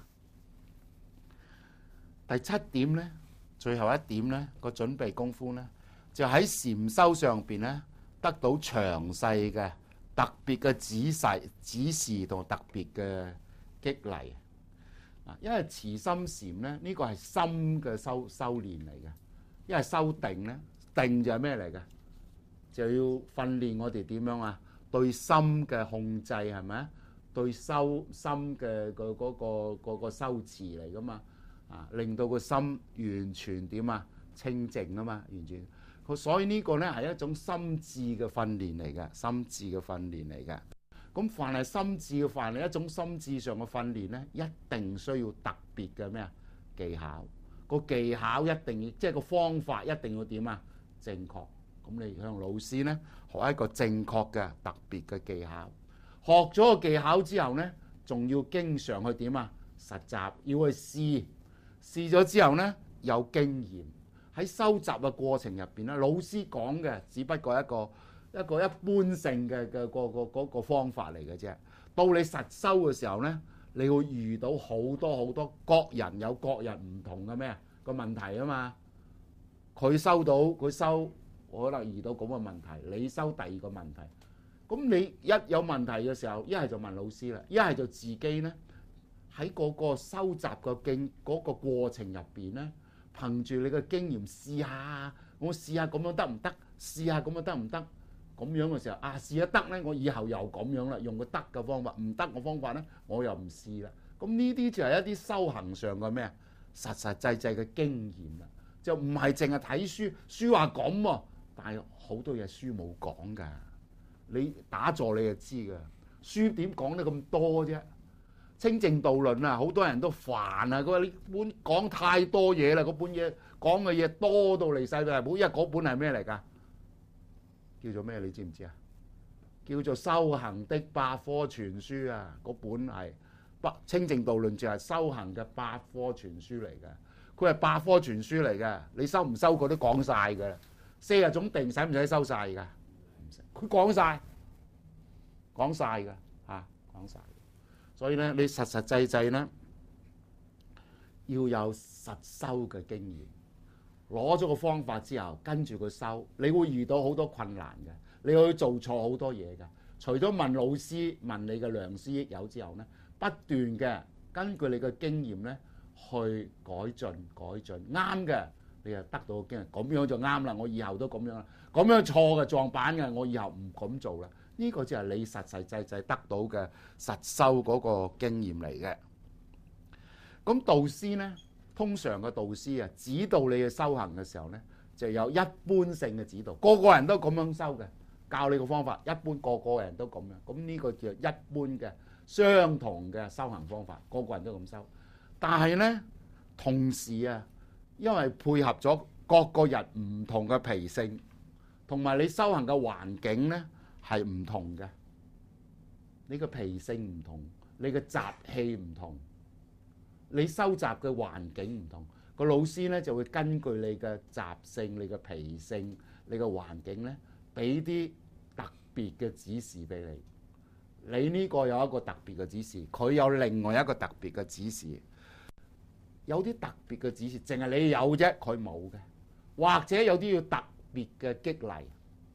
第七點咧，最後一點咧個準備功夫咧，就喺禪修上邊咧得到詳細嘅特別嘅指示同特別嘅激勵因為慈心禪咧呢個係心嘅修練嚟嘅，因為修定咧，定就係咩嚟嘅？就要訓練我哋點樣對心嘅控制係咪對心嘅嗰個修持嚟噶嘛令到個心完全點清淨啊嘛，完全。所以呢個咧係一種心智嘅訓練嚟嘅，心智嘅訓練嚟嘅。咁凡係心智嘅訓練，一種心智上嘅訓練咧，一定需要特別嘅咩技巧。個技巧一定要，即係個方法一定要點正確。咁你向老師咧學一個正確嘅特別嘅技巧。學咗個技巧之後咧，仲要經常去點實習，要去試咗之後咧有經驗。喺收集嘅過程入邊咧，老師講嘅只不過一個一般性嘅個方法嚟嘅啫。到你實修嘅時候咧，你會遇到好多各人有各人唔同嘅咩個問題啊嘛。佢收可能遇到咁嘅問題，你收第二個問題。咁你一有問題嘅時候，一係就問老師啦，一係就自己咧喺嗰個收集嗰個過程入邊咧。憑住你嘅經驗試下，我試下咁樣得唔得？試下咁樣得唔得？咁樣嘅時候試下得咧，我以後又咁樣啦，用個得嘅方法。唔得嘅方法咧，我又唔試啦。咁呢啲就係一啲修行上嘅咩實際嘅經驗啦。就唔係淨係睇書，書話咁喎，但係好多嘢書冇講㗎。你打坐你就知㗎，書點講得咁多啫？清淨道論好多人都煩佢話呢本講太多嘢啦，嗰本嘢講嘅嘢多到離晒大譜。因為嗰本係咩嚟㗎？叫做咩？你知唔知叫做修行的百科全書嗰本係清淨道論，就係修行嘅百科全書嚟嘅。佢係百科全書嚟嘅，你收唔收佢都講晒㗎。40種定使唔使收晒㗎？唔使，佢講晒㗎講晒。所以咧，你實際咧要有實修嘅經驗，攞咗個方法之後，跟住佢修，你會遇到好多困難嘅，你會做錯好多嘢嘅。除咗問老師、問你嘅良師益友之後咧，不斷嘅根據你嘅經驗咧去改進，啱嘅你就得到個經驗，咁樣就啱啦。我以後都咁樣啦，咁樣錯嘅撞板嘅，我以後唔咁做啦。呢個就係你實際得到嘅實修嗰個經驗嚟嘅。咁導師呢，通常嘅導師指導你嘅修行嘅時候呢，就有一般性嘅指導，個個人都咁樣修嘅，教你個方法，一般個個人都咁樣。咁呢個叫一般嘅相同嘅修行方法，個個人都咁修。但係呢，同時因為配合咗各個人唔同嘅脾性，同埋你修行嘅環境呢，係唔同嘅，你個脾性唔同，你嘅習氣唔同，你收集嘅環境唔同，個老師咧就會根據你嘅習性、你嘅脾性、你嘅環境咧，俾啲特別嘅指示俾你。你呢個有一個特別嘅指示，佢有另外一個特別嘅指示。有啲特別嘅指示，淨係你有啫，佢冇嘅，或者有啲要特別嘅激勵。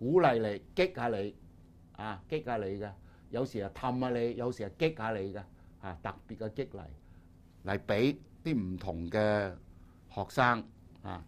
鼓勵你，激下你，激下你嘅。有時係氹下你，有時係激下你嘅，特別嘅激勵嚟俾啲唔同嘅學生啊。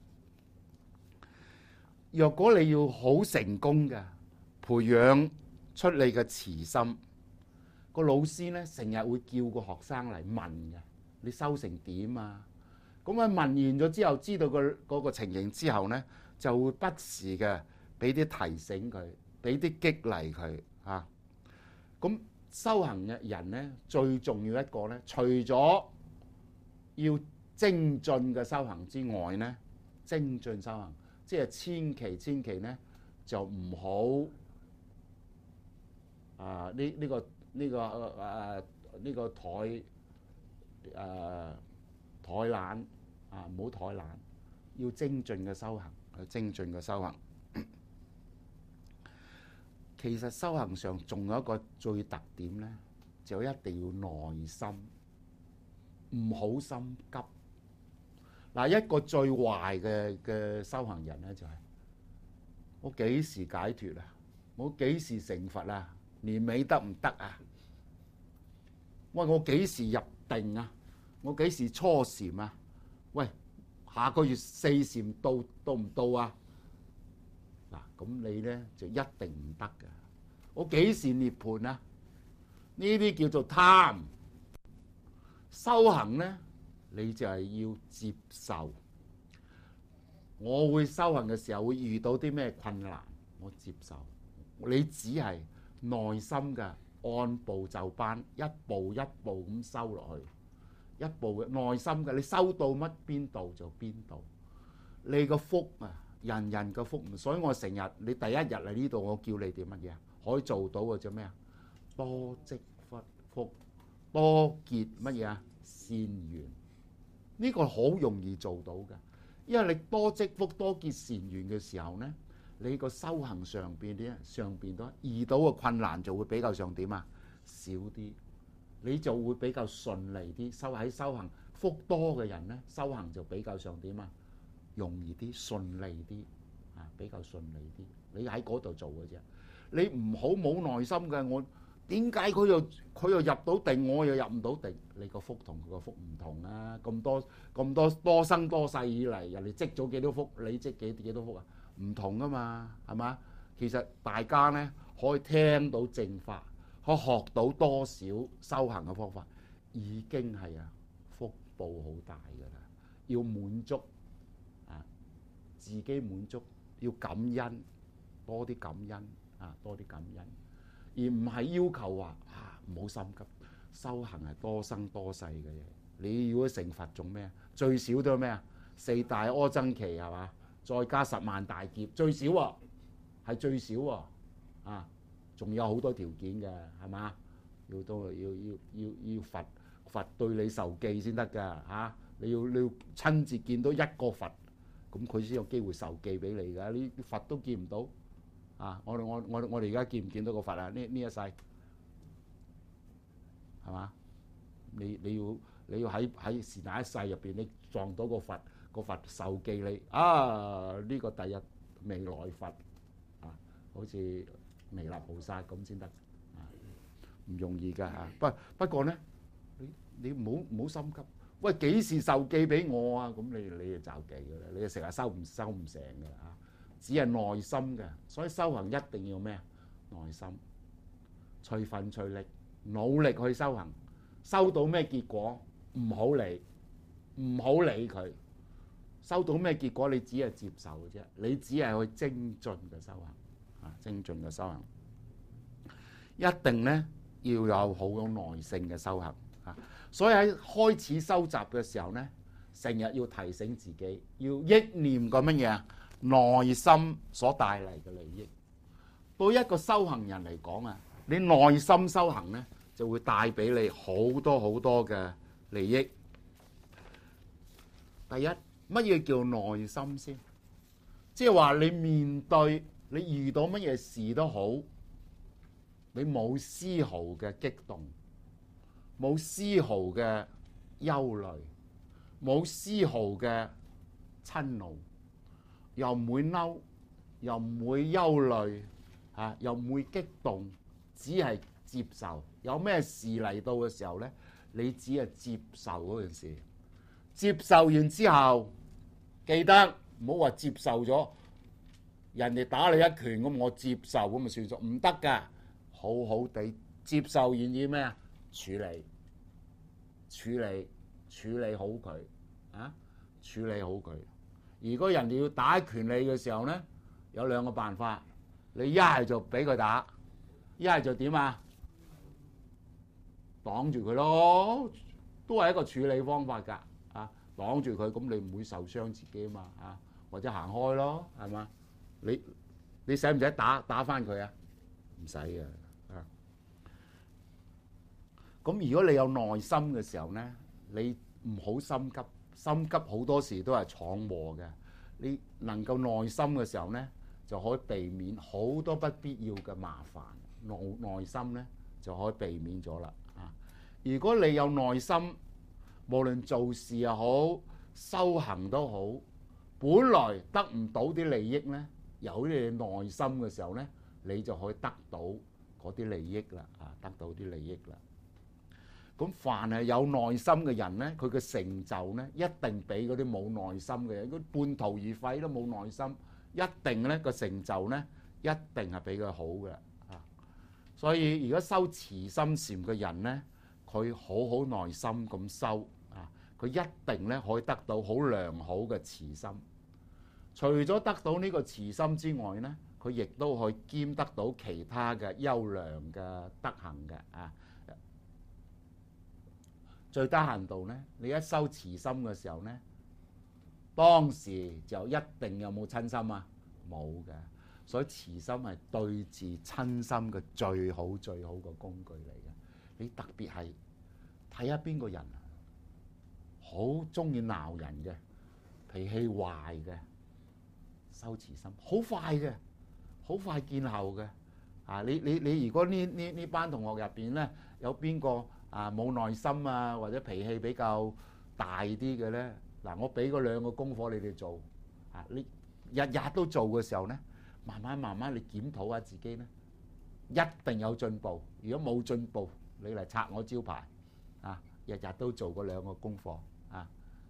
若果你要好成功嘅培養出你嘅慈心，個老師呢成日會叫個學生嚟問嘅，你修成點啊？咁啊問完咗之後，知道嗰個情形之後呢，就會不時嘅俾啲提醒佢，俾啲激勵佢啊。咁修行嘅人呢，最重要一個呢，除咗要精進嘅修行之外呢，精進修行即係千祈呢就唔好呢個怠懶唔好怠懶，要精進嘅修行，去精進嘅修行。其實修行上仲有一個最特點呢，就一定要耐心，唔好心急。一個最壞嘅修行人呢，就係我幾時解脫啊？我幾時成佛啊？年尾得唔得啊？喂，我幾時入定啊？我幾時初禪啊？喂，下個月四禪到唔到啊？咁你呢就一定唔得㗎。我幾時涅槃啊？呢啲叫做貪。修行呢，你就係要接受。我會修行嘅時候會遇到啲咩困難，我接受。你只係耐心嘅按部就班，一步一步咁修落去，一步嘅耐心嘅，你修到乜邊度就邊度。你個福人人嘅福，所以我成日你第一日嚟呢度，我叫你哋乜嘢可以做到嘅啫咩啊？多積福，多結乜嘢善緣。呢個好容易做到嘅，因為你多積福、多結善緣嘅時候呢，你個修行上邊都遇到嘅困難就會比較上點少啲，你就會比較順利啲。修行福多嘅人呢，修行就比較上點容易啲、順利啲比較順利啲。你喺嗰度做嘅啫，你唔好冇耐心嘅。我點解佢又入到定，我又入唔到定？你個福同佢個福唔同啊！咁多生多世以嚟，人哋積咗幾多福，你積幾多福啊？唔同噶嘛，係嘛？其實大家呢可以聽到正法，可以學到多少修行嘅方法，已經係福報好大噶啦。要滿足自己滿足，要感恩，多啲感恩多啲感恩，而唔係要求話唔好心急。修行係多生多世嘅嘢，你如果成佛做咩？最少都係咩4大阿僧祇係嘛？再加10萬大劫，最少係最少仲有好多條件嘅，係嘛？要佛對你受記先得㗎你要親自見到一個佛，咁佢先有機會受記俾你㗎。呢佛都見唔到我哋而家見唔見到個佛啊？呢一世係嘛？你要喺是哪一世入邊，你撞到個佛受記你呢個第日未來佛好似彌勒菩薩咁先得唔容易㗎不過呢，你唔好心急。喂，幾時受記俾我啊？咁你就就記㗎啦，你就成日收唔成㗎只係耐心嘅。所以修行一定要咩耐心，隨分隨力，努力去修行。收到咩結果唔好理佢。收到咩結果你只係接受嘅啫，你只係去精進嘅修行精進嘅修行一定呢要有好有耐性嘅修行所以喺開始收集嘅時候呢，成日要提醒自己，要憶念個乜嘢內心所帶嚟嘅利益。對一個修行人嚟講你內心修行呢，就會帶俾你好多好多嘅利益。第一，乜嘢叫內心先？即係話你面對你遇到乜嘢事都好，你冇絲毫嘅激動，冇絲毫嘅憂慮，冇絲毫嘅嗔怒，又唔會嬲， 又唔會憂慮嚇，又唔會激動，只係接受。有咩事嚟到嘅時候咧，你只係接受嗰件事。接受完之後，記得唔好話接受咗人哋打你一拳咁，我接受咁咪算數，唔得㗎。好好地接受完要咩啊？處理好佢啊！處理好佢。如果人哋要打拳你嘅時候咧，有兩個辦法，你一係就俾佢打，一係就點啊？擋住佢咯，都係一個處理方法㗎。啊，擋住佢，咁你唔會受傷自己啊嘛。啊，或者行開咯，係嘛？你使唔使打翻佢啊？唔使嘅。啊，咁如果你有耐心嘅時候咧，你唔好心急，心急好多時都係闖禍嘅。你能夠耐心嘅時候咧，就可以避免好多不必要嘅麻煩。耐心咧就可以避免咗啦。啊，如果你有耐心，無論做事又好，修行都好，本來得唔到啲利益咧，有啲耐心嘅時候咧，你就可以得到嗰啲利益啦。啊，得到啲利益啦。咁凡係有耐心嘅人咧，佢嘅成就咧，一定比嗰啲冇耐心嘅人，佢半途而廢都冇耐心，一定咧個成就咧，一定係比佢好嘅。啊，所以如果修慈心禪嘅人咧，佢好耐心咁修啊，佢一定咧可以得到好良好嘅慈心。除咗得到呢個慈心之外咧，佢亦都可以兼得到其他嘅優良嘅德行嘅。啊，最低限度咧，你一修慈心嘅時候咧，當時就一定有冇親心啊？冇嘅。所以慈心係對治親心嘅最好嘅工具嚟嘅。你特別係睇下邊個人好中意鬧人嘅，脾氣壞嘅，修慈心好快嘅，好快見效嘅。啊，你如果呢班同學入邊咧，有邊個啊冇耐心啊，或者脾氣比較大啲嘅咧，嗱，我俾嗰兩個功課你哋做。啊，你日日都做嘅時候咧，慢慢你檢討下自己咧，一定有進步。如果冇進步，你嚟拆我招牌。啊，日日都做嗰兩個功課。啊，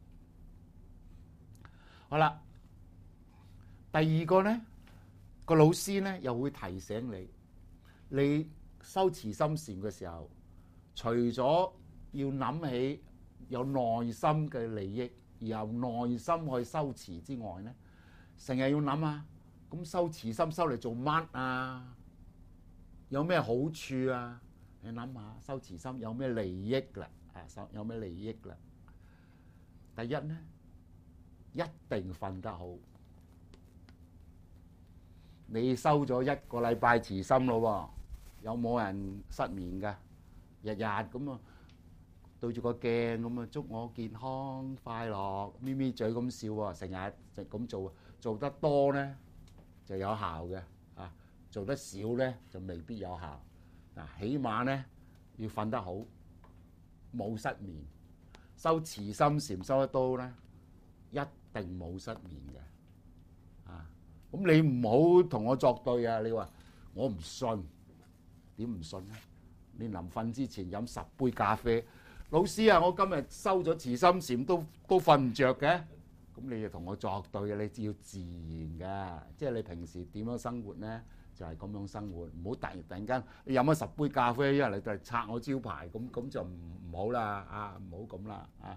好啦，第二個咧，個老師咧又會提醒你，你修慈心禪嘅時候，除咗要諗起有內心嘅利益，由內心去修慈之外咧，成日要諗下，咁修慈心修嚟做乜啊？有咩好處啊？你諗下，修慈心有咩利益啦？啊，有咩利益啦？第一咧，一定瞓得好。你修咗1個禮拜慈心咯，有冇人失眠㗎？日日咁啊，對住個鏡咁啊，祝我健康快樂，咪咪嘴咁笑喎，成日就咁做，做得多咧就有效嘅。啊，做得少咧就未必有效。嗱，起碼咧要瞓得好，冇失眠。修慈心禪修得多咧，一定冇失眠嘅。啊，咁你唔好同我作對啊！你話我唔信，點唔信咧？你臨瞓之前飲10杯咖啡，老師啊，我今日修咗慈心禪都瞓唔着嘅，咁你就同我作對嘅，你要自然嘅，即係你平時點樣生活咧，就係咁樣生活，唔好突然間你飲咗10杯咖啡，一嚟就拆我招牌，咁就唔好啦，啊，唔好咁啦，啊，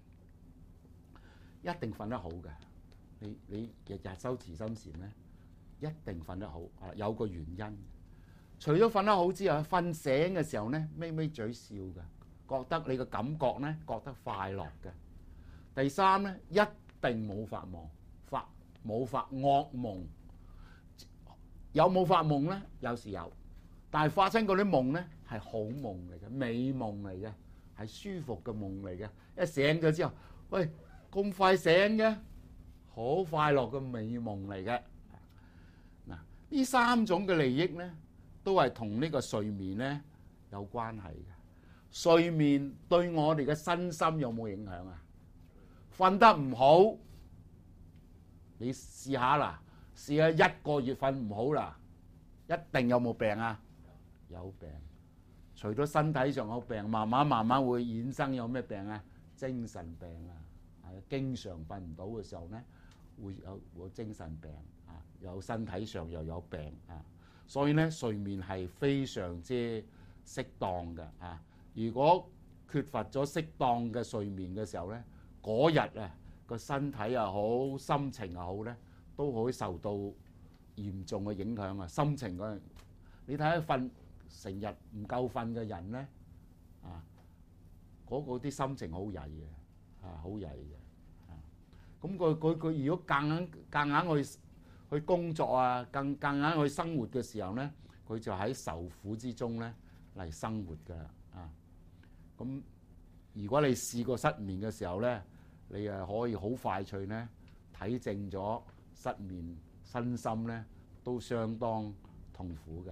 一定瞓得好嘅，你日日修慈心禪咧，一定瞓得好，啊，有個原因。除咗瞓得好之外，瞓醒嘅時候咧，咪咪嘴笑嘅，覺得你嘅感覺咧，覺得快樂嘅。第三咧，一定冇發夢，冇發惡夢。有冇發夢咧？有時有，但係發生嗰啲夢咧係好夢嚟嘅，美夢嚟嘅，係舒服嘅夢嚟嘅。一醒咗之後，喂，咁快醒嘅，好快樂嘅美夢嚟嘅。嗱，呢3種嘅利益咧，都係同呢個睡眠咧有關係嘅。睡眠對我哋嘅身心有冇影響啊？瞓得唔好，你試下啦。 試下1個月瞓唔好啦，一定有冇病啊？有病。除咗身體上有病，慢慢會衍生有咩病啊？精神病啊，係經常瞓唔到嘅時候咧，會有精神病啊，有身體上又有病啊。所以咧，睡眠係非常之適當嘅啊。如果缺乏咗適當嘅睡眠嘅時候咧，嗰日啊個身體又好，心情又好咧，都可以受到嚴重嘅影響啊。心情嗰陣，你睇下瞓成日唔夠瞓嘅人咧，啊，嗰個啲心情好曳嘅，啊，好曳嘅，啊，咁佢如果夾硬去工作啊，夾硬去生活嘅時候咧，佢就喺受苦之中咧嚟生活㗎，啊，咁如果你試過失眠嘅時候咧，你可以好快脆咧睇症咗失眠，身心咧都相當痛苦嘅。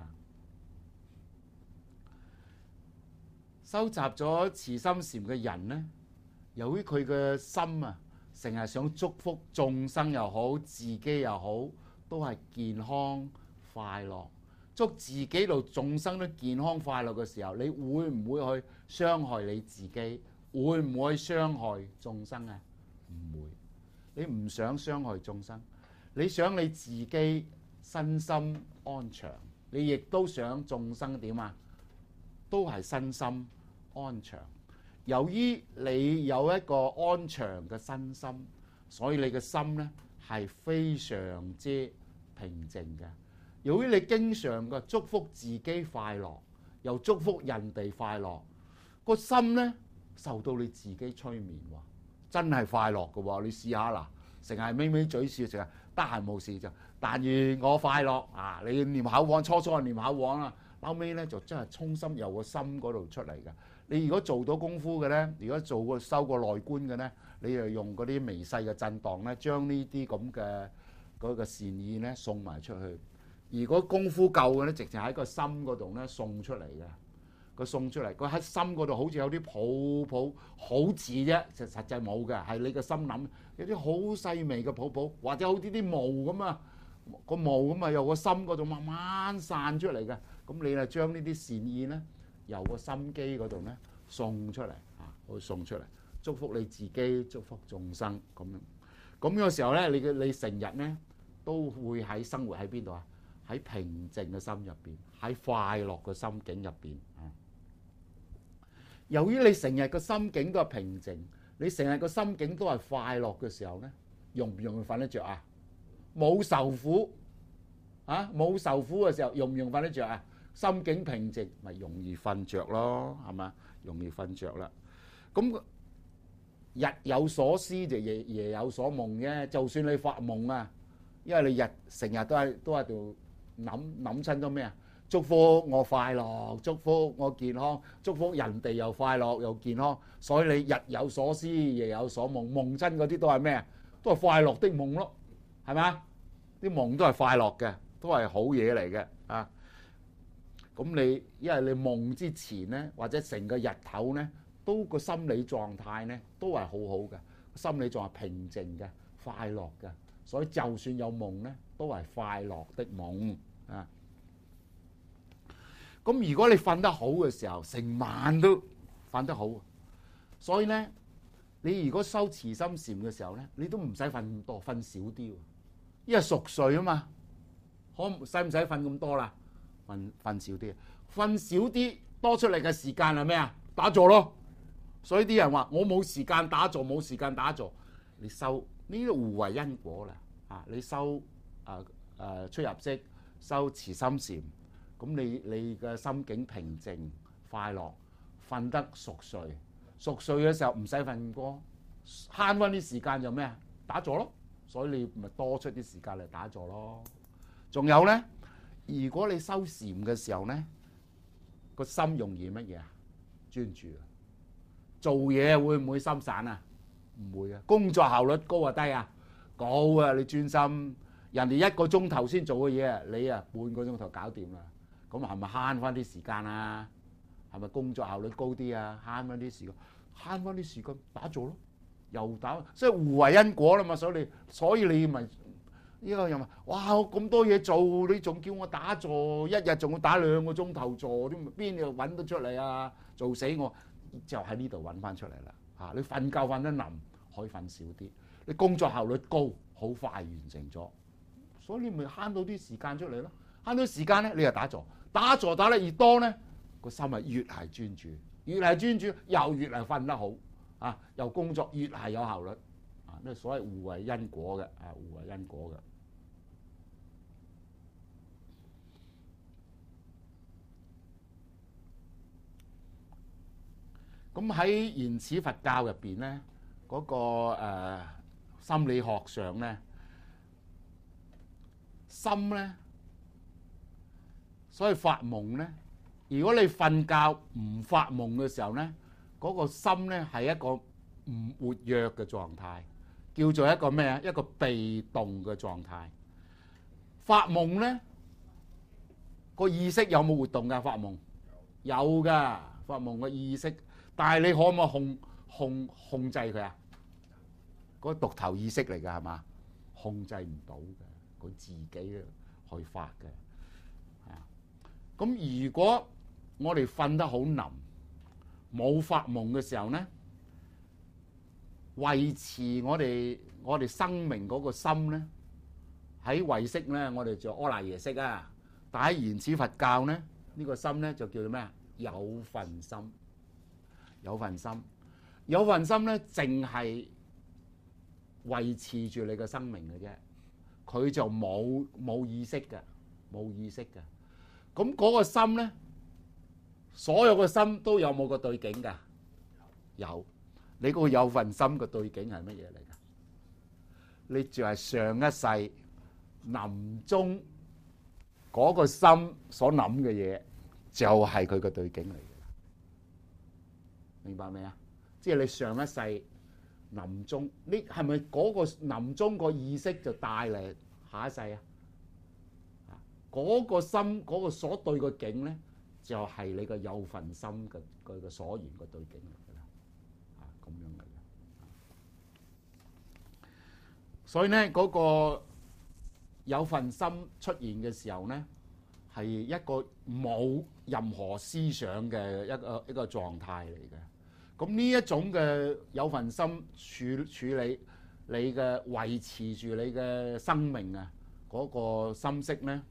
收集咗慈心禪嘅人呢，由於佢嘅心啊，成日想祝福眾生又好，自己又好，都係健康快樂。祝自己同眾生都健康快樂嘅時候，你會唔會去傷害你自己？會唔會傷害眾生啊？唔會。你唔想傷害眾生，你想你自己身心安詳，你亦都想眾生點啊？都係身心安詳。由於你有一個安詳嘅身心，所以你嘅心呢係非常之平靜嘅。由於你經常嘅祝福自己快樂，又祝福人哋快樂，個心呢受到你自己催眠喎，真係快樂嘅喎。你試下啦，成日咪咪嘴笑，成日得閒冇事就但願我快樂啊！你念口簧，初係念口簧啦，後尾呢就真係衷心由個心嗰度出嚟嘅。你如果做到功夫嘅呢，如果修過內觀嘅呢，你就用嗰啲微細嘅震盪呢，將呢啲咁嘅嗰個善意呢送埋出去。如果功夫夠嘅呢，直情喺個心嗰度呢送出嚟嘅。佢送出嚟，佢喺心嗰度好似有啲泡好似啫，實際冇嘅，係你個心諗有啲好細微嘅泡，或者好似啲霧咁啊，個霧咁啊，由個心嗰度慢慢散出嚟嘅。咁你就將呢啲善意呢，由個心機嗰度呢送出嚟啊，去送出嚟，祝福你自己，祝福眾生咁樣。咁嘅時候呢，你成日呢都會喺生活喺邊度啊？喺平靜嘅心入邊，喺快樂嘅心境入邊啊。由於你成日個心境都係平靜，你成日個心境都係快樂嘅時候呢，容唔容易瞓得着啊？冇受苦啊，冇受苦嘅時候，容唔容易瞓得着啊？心境平靜，咪容易瞓着咯，係嘛？容易瞓着啦。咁日有所思就夜有所夢啫。就算你發夢啊，因為你成日都喺度諗親咗咩啊？祝福我快樂，祝福我健康，祝福人哋又快樂又健康，所以你日有所思，夜有所夢，夢親嗰啲都係咩啊？都係快樂的夢咯，係嘛？啲夢都係快樂嘅，都係好嘢嚟嘅啊！咁你因為你夢之前呢，或者成個日頭呢，都個心理狀態呢都係好好嘅，心理狀態平靜嘅、快樂嘅，所以就算有夢呢，都係快樂的夢啊！咁如果你瞓得好嘅時候，成晚都瞓得好，所以呢，你如果修慈心禪嘅時候呢，你都唔使瞓咁多，瞓少啲，因為熟睡啊嘛，使唔使瞓咁多啦？瞓少啲，瞓少啲多出嚟嘅時間係咩啊？打坐咯。所以啲人話我冇時間打坐，冇時間打坐，你修呢啲互為因果啦。啊，你修出入息，修慈心禪。咁你嘅心境平靜快樂，瞓得熟睡嘅時候唔使瞓咁多，慳翻啲時間就咩啊？打坐咯，所以你咪多出啲時間嚟打坐咯。仲有呢，如果你修禪嘅時候呢，個心容易乜嘢啊？專注啊！做嘢會唔會心散啊？唔會啊！工作效率高啊低啊？高啊！你專心，人哋1個鐘頭先做嘅嘢，你啊半個鐘頭搞掂啦。咁係咪慳翻啲時間啊？係咪工作效率高啲啊？慳翻啲時間，慳翻啲時間打坐咯，又打，所以互為因果啦嘛。所以你咪呢個人話：哇，我咁多嘢做，你仲叫我打坐，一日仲要打2個鐘頭坐，邊度揾得出嚟啊？做死我！就喺呢度揾翻出嚟啦。嚇，你瞓覺瞓得腍，可以瞓少啲；你工作效率高，好快完成咗，所以你咪慳到啲時間出嚟咯。慳到時間咧，你就打坐，打坐打得越多咧，個心係越係專注，越係專注又越係瞓得好啊，又工作越係有效率啊。呢所謂互為因果嘅啊，互為因果嘅。咁喺原始佛教入邊咧，嗰個心理學上咧，心咧，所以發夢咧，如果你瞓覺唔發夢嘅時候咧，嗰個心咧係一個唔活躍嘅狀態，叫做一個咩啊？一個被動嘅狀態。發夢咧，個意識有冇活動㗎？發夢有㗎，發夢個意識。但係你可唔可以控制佢啊？嗰個獨頭意識嚟㗎係嘛？控制唔到嘅，佢自己去發嘅。咁如果我哋瞓得好腍，冇發夢嘅時候咧，維持我哋生命嗰個心咧，喺唯識咧，我哋就阿賴耶識啊。但喺原始佛教咧，呢個心咧就叫做咩啊？有份心。有份心，有份心咧，淨係維持住你嘅生命嘅啫，佢就冇意識嘅，冇意識嘅。咁嗰個心咧，所有嘅心都有冇個對境㗎？有。你嗰個有份心嘅對境係乜嘢嚟㗎？你就係上一世臨終嗰個心所諗嘅嘢，就係佢嘅對境嚟。明白未啊？即係你上一世臨終，你係咪嗰個臨終個意識就帶嚟下一世啊？嗰個心嗰個所對個境咧，就係你個有份心嘅所緣個對境嚟㗎啦。咁樣嚟嘅。所以咧，嗰個有份心出現嘅時候咧，係一個冇任何思想嘅一個狀態嚟嘅。咁呢一種嘅有份心處理你嘅維持住你嘅生命啊，嗰個心識咧，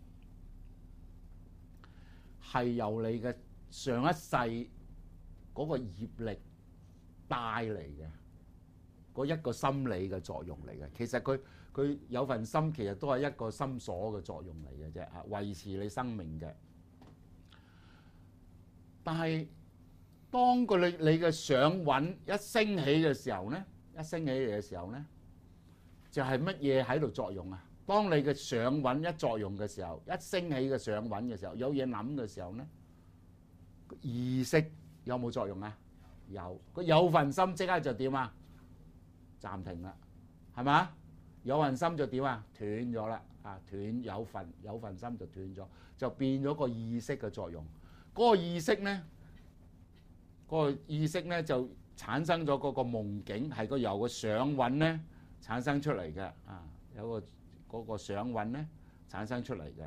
係由你嘅上一世嗰個業力帶嚟嘅嗰一個心理嘅作用嚟嘅。其實佢有份心，其實都係一個心所嘅作用嚟嘅啫，維持你生命嘅。但係當你嘅想蘊一升起嘅時候咧，就係乜嘢喺度作用啊？當你嘅想蘊一作用嘅時候，一升起嘅想蘊嘅時候，有嘢諗嘅時候咧，意識有冇作用啊？有。個有份心即刻就點啊？暫停啦，係嘛？有份心就點啊？斷咗啦，斷有份心就斷咗，就變咗個意識嘅作用。嗰個意識咧，就產生咗嗰個夢境，係由個想蘊咧產生出嚟嘅。有嗰個想蘊咧產生出嚟嘅。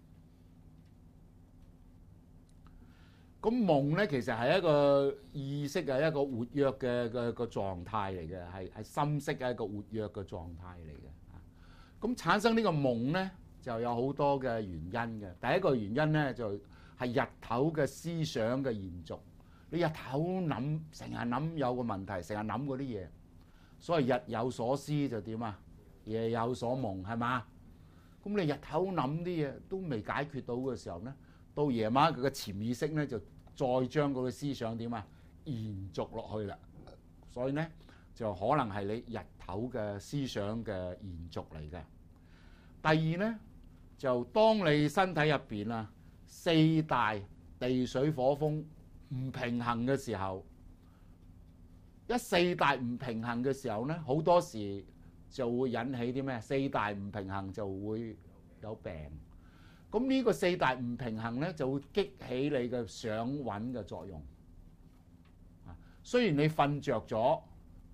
咁夢咧其實係一個意識嘅一個活躍嘅個狀態嚟嘅，係心識嘅一個活躍嘅狀態嚟嘅。咁產生呢個夢咧就有好多嘅原因嘅。第一個原因咧就係日頭嘅思想嘅延續。你日頭諗，成日諗有個問題，成日諗嗰啲嘢，所以日有所思就點啊？夜有所夢係嘛？咁你日頭諗啲嘢都未解決到嘅時候咧，到夜晚佢嘅潛意識咧就再將嗰個思想點啊延續落去啦。所以咧就可能係你日頭嘅思想嘅延續嚟嘅。第二咧就當你身體入邊啊四大地水火風唔平衡嘅時候，一四大唔平衡嘅時候咧，好多時就會引起啲咩？四大唔平衡就會有病。咁呢個四大唔平衡咧，就會激起你嘅想蘊嘅作用。雖然你瞓着咗，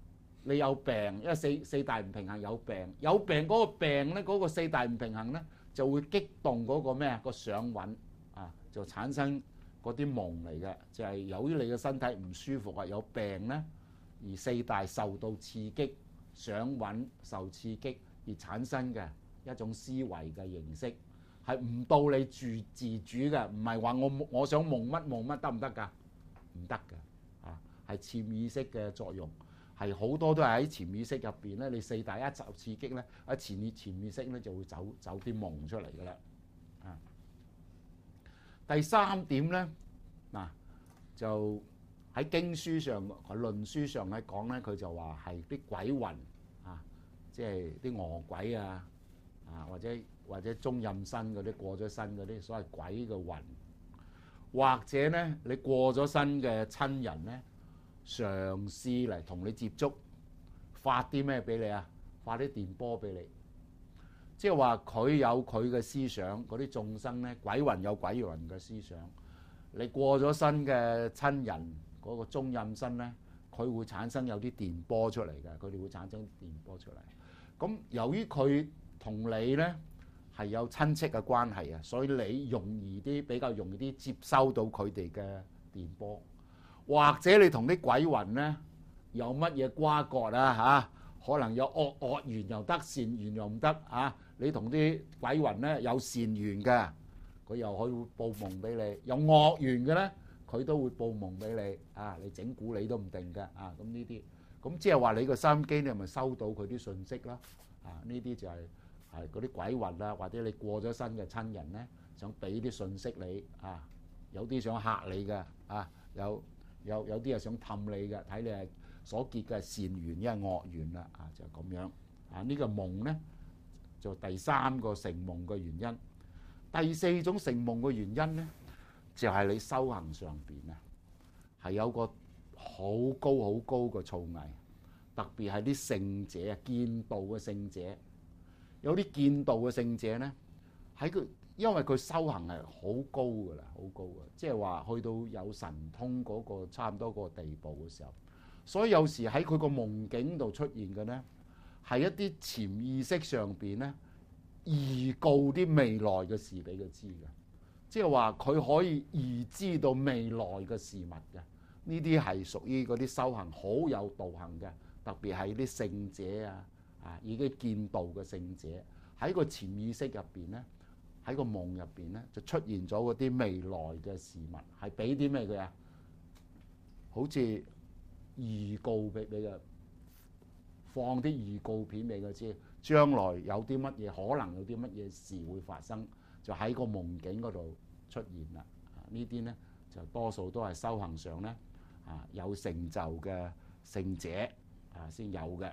你有病，因為四大唔平衡有病，有病嗰個病咧，嗰個四大唔平衡咧就會激動嗰個咩啊個上韻啊，就產生嗰啲夢嚟嘅，就係由於你嘅身體唔舒服啊，有病咧，而四大受到刺激，上韻受刺激而產生嘅一種思維嘅形式，係唔到你自主嘅，唔係話我想夢乜得唔得㗎？唔得嘅啊，係潛意識嘅作用。係好多都係喺潛意識入邊咧，你四大一受刺激咧，喺潛意識咧就會走啲夢出嚟㗎啦。啊，第三點咧，嗱就喺經書上、論書上喺講咧，佢就話係啲鬼魂啊，即係啲餓鬼啊，或者中陰身嗰啲過咗身嗰啲所謂鬼嘅魂，或者咧你過咗身嘅親人咧。嘗試嚟同你接觸，發啲咩俾你啊？發啲電波俾你，即係話佢有佢嘅思想，嗰啲眾生咧，鬼魂有鬼魂嘅思想。你過咗身嘅親人嗰個中陰身咧，佢會產生有啲電波出嚟嘅，佢哋會產生電波出嚟。咁由於佢同你咧係有親戚嘅關係啊，所以你比較容易啲接收到佢哋嘅電波。或者你同啲鬼魂咧有乜嘢瓜葛啊嚇？可能有惡緣又得，善緣又唔得啊！你同啲鬼魂咧有善緣嘅，佢又可以報夢俾你；有惡緣嘅咧，佢都會報夢俾你啊！你整蠱你都唔定嘅啊！咁呢啲，咁即係話你個收音機你係咪收到佢啲信息啦？啊！呢啲就係嗰啲鬼魂啊，或者你過咗身嘅親人咧，想俾啲信息你啊，有啲想嚇你嘅啊，有啲係想氹你嘅，睇你係所結嘅善緣，因為惡緣啦，啊就咁樣啊。呢個夢咧就第三個成夢嘅原因。第四種成夢嘅原因咧，就係你修行上邊啊，係有個好高嘅造詣，特別係啲聖者啊，見道嘅聖者，有啲見道嘅聖者咧喺佢。因為佢修行係好高㗎啦，好高嘅，即係話去到有神通嗰個差唔多嗰個地步嘅時候，所以有時喺佢個夢境度出現嘅咧，係一啲潛意識上邊咧預告啲未來嘅事俾佢知嘅，即係話佢可以預知到未來嘅事物嘅。呢啲係屬於嗰啲修行好有道行嘅，特別係啲聖者啊已經見道嘅聖者喺個潛意識入邊咧。喺個夢入邊咧，就出現咗嗰啲未來嘅事物，係俾啲咩佢啊？好似預告俾佢，放啲預告片俾佢知，將來有啲乜嘢，可能有啲乜嘢事會發生，就喺個夢境嗰度出現啦。呢啲咧就多數都係修行上咧有成就嘅聖者先有嘅。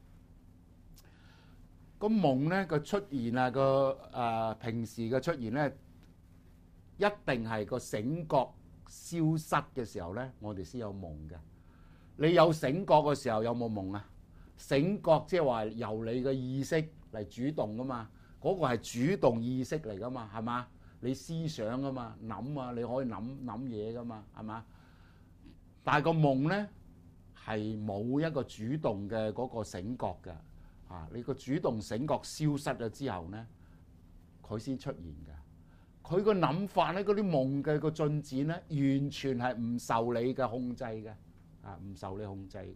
個夢咧個出現平時嘅出現咧，一定係個醒覺消失嘅時候咧，我哋先有夢嘅。你有醒覺嘅時候有冇夢啊？醒覺即係話由你嘅意識嚟主動噶嘛，嗰個係主動意識嚟噶嘛，係嘛？你思想噶嘛，諗啊，你可以諗嘢噶嘛，係嘛？但係個夢咧係冇一個主動嘅嗰個醒覺嘅。你個主動醒覺消失咗之後咧，佢先出現嘅。佢個諗法咧，嗰啲夢嘅個進展咧，完全係唔受你嘅控制嘅，唔受你控制嘅。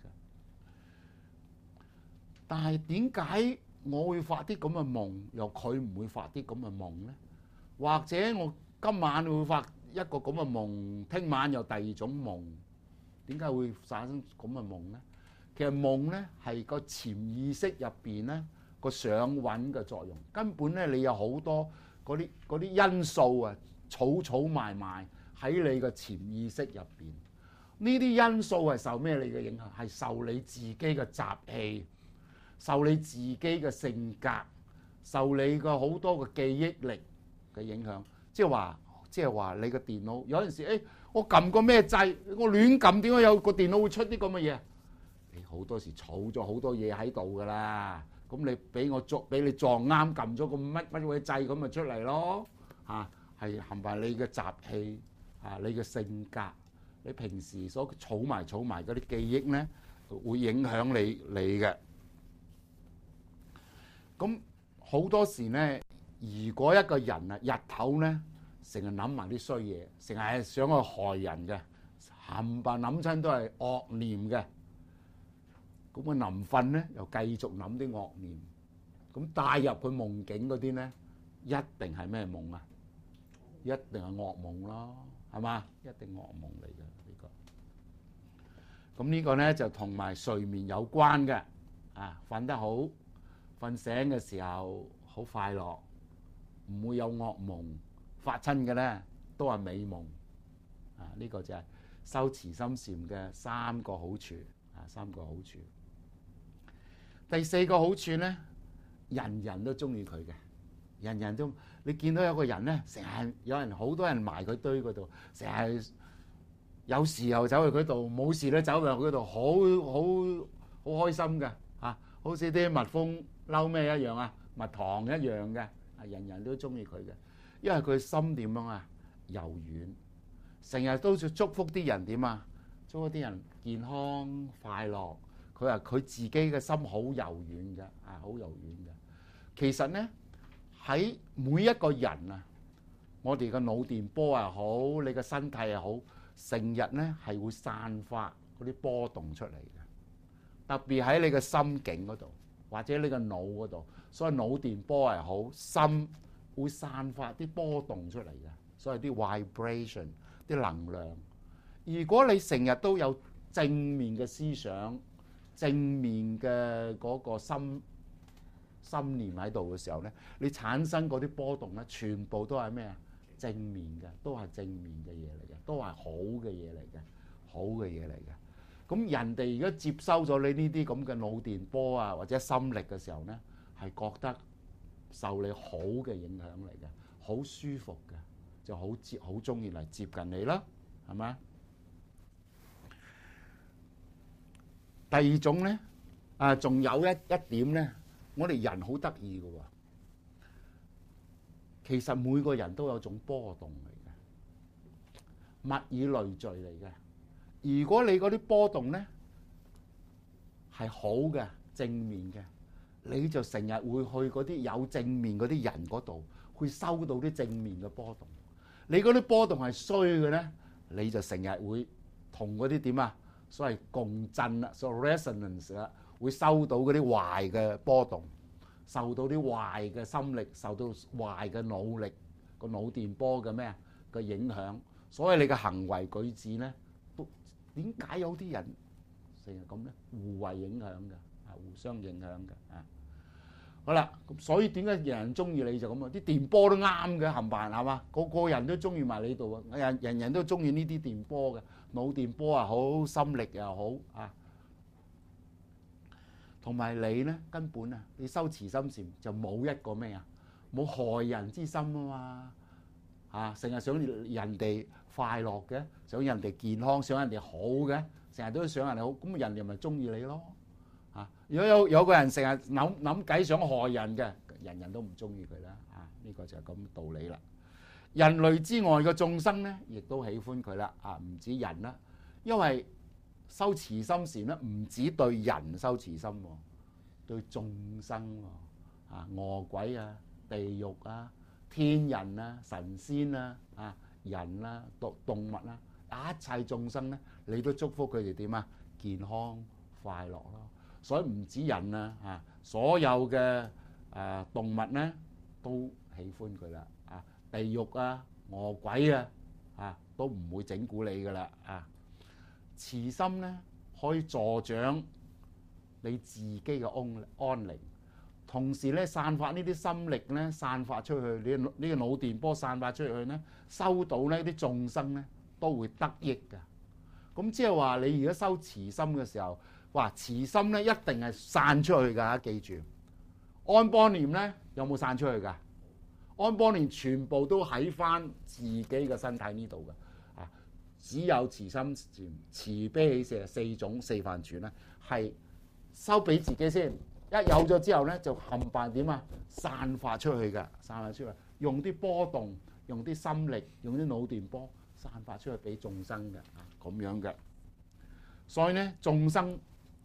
但係點解我會發啲咁嘅夢，又佢唔會發啲咁嘅夢咧？或者我今晚會發一個咁嘅夢，聽晚又第二種夢，點解會產生咁嘅夢咧？其實夢咧係個潛意識入邊咧個上韻嘅作用，根本咧你有好多嗰啲因素啊，儲埋喺你個潛意識入邊。呢啲因素係受咩你嘅影響？係受你自己嘅習氣，受你自己嘅性格，受你嘅好多嘅記憶力嘅影響。即係話你個電腦有陣時，我撳個咩掣，我亂撳，點解有個電腦會出啲咁嘅嘢？你好多時儲咗好多嘢喺度噶啦，咁你俾你撞啱撳咗個乜鬼掣，咁咪出嚟咯。係冚唪唥你嘅習氣你嘅性格，你平時所儲埋嗰啲記憶咧， 會影響你嘅。咁好多時呢，如果一個人啊日頭呢成日諗埋啲衰嘢，成日係想去害人嘅，冚唪唥諗親都係惡念嘅。咁佢臨瞓呢又繼續諗啲惡念，咁帶入佢夢境嗰啲呢，一定係咩夢啊？一定係噩夢咯，係嘛？一定噩夢嚟嘅呢個。咁呢個呢就同埋睡眠有關嘅，瞓得好，瞓醒嘅時候好快樂，唔會有噩夢發親嘅呢，都係美夢。呢個就係修慈心禪嘅三個好處，三個好處。第四個好處呢，人人都中意佢嘅，人人都你見到有個人呢，成日有人好多人埋佢堆嗰度，成日有時候走去嗰度，冇事咧走入嗰度，好開心嘅，好似啲蜜蜂嬲咩一樣啊，蜜糖一樣嘅，人人都中意佢嘅，因為佢心點樣啊？柔軟，成日都祝福啲人點啊？祝福啲人健康快樂。佢話佢自己嘅心好柔軟嘅，好柔軟嘅。其實呢，喺每一個人啊，我哋嘅腦電波又好，你嘅身體又好，成日呢係會散發嗰啲波動出嚟嘅。特別喺你嘅心境嗰度，或者你嘅腦嗰度，所以腦電波又好，心會散發啲波動出嚟嘅，所以啲 vibration 啲能量。如果你成日都有正面嘅思想，正面嘅嗰個心念喺度嘅時候呢，你產生嗰啲波動呢，全部都係咩啊？正面嘅，都係正面嘅嘢嚟嘅，都係好嘅嘢嚟嘅，好嘅嘢嚟嘅。咁人哋如果接收咗你呢啲咁嘅腦電波啊，或者心力嘅時候呢，係覺得受你好嘅影響嚟嘅，好舒服嘅，就好中意嚟接近你啦，係咪？第二種呢，仲有一點呢，我哋人好得意嘅喎。其實每個人都有種波動嚟嘅，物以類聚嚟嘅。如果你嗰啲波動呢係好嘅、正面嘅，你就成日會去嗰啲有正面嗰啲人嗰度，去收到啲正面嘅波動。你嗰啲波動係衰嘅呢，你就成日會同嗰啲點啊？所謂共振啦，所謂 resonance 啦，會收到嗰啲壞嘅波動，受到啲壞嘅心力，受到壞嘅腦力個腦電波嘅咩啊嘅影響，所以你嘅行為舉止咧，都點解有啲人成日咁咧？互為影響嘅，互相影響嘅啊。好啦，咁所以點解人人中意你就咁啊？啲電波都啱嘅，冚唪唥係嘛？個個人都中意埋你度啊！人人都中意呢啲電波嘅，腦電波啊好，心力又好啊。同埋你咧，根本啊，你修慈心禪就冇一個咩啊，冇害人之心啊嘛，成日想人哋快樂嘅，想人哋健康，想人哋好嘅，成日都想人哋好，咁人哋咪中意你咯。如果有個人成日諗計想害人嘅，人人都唔中意佢啦。呢個就係咁道理啦。人類之外嘅眾生咧，亦都喜歡佢啦。唔止人啦，因為修慈心禪咧，唔止對人修慈心，對眾生餓鬼啊、地獄啊、天人啊、神仙啊、人啊、動物啊，一切眾生咧，你都祝福佢哋點啊？健康快樂咯。所以唔止人啊，所有嘅動物咧都喜歡佢啦。地獄啊、餓鬼啊，都唔會整蠱你噶啦。慈心咧可以助長你自己嘅安寧，同時咧散發呢啲心力咧，散發出去，呢個腦電波散發出去咧，收到呢啲眾生咧都會得益嘅。咁即係話你如果修慈心嘅時候，哇！慈心咧一定係散出去㗎，記住。安般念咧有冇散出去㗎？安般念全部都喺翻自己嘅身體呢度嘅。只有慈心禪、慈悲喜捨四種四範傳咧，係收俾自己先。一有咗之後咧，就冚唪唥點啊？散發出去㗎，散發出去，用啲波動，用啲心力，用啲腦電波散發出去俾眾生嘅，咁樣嘅。所以咧，眾生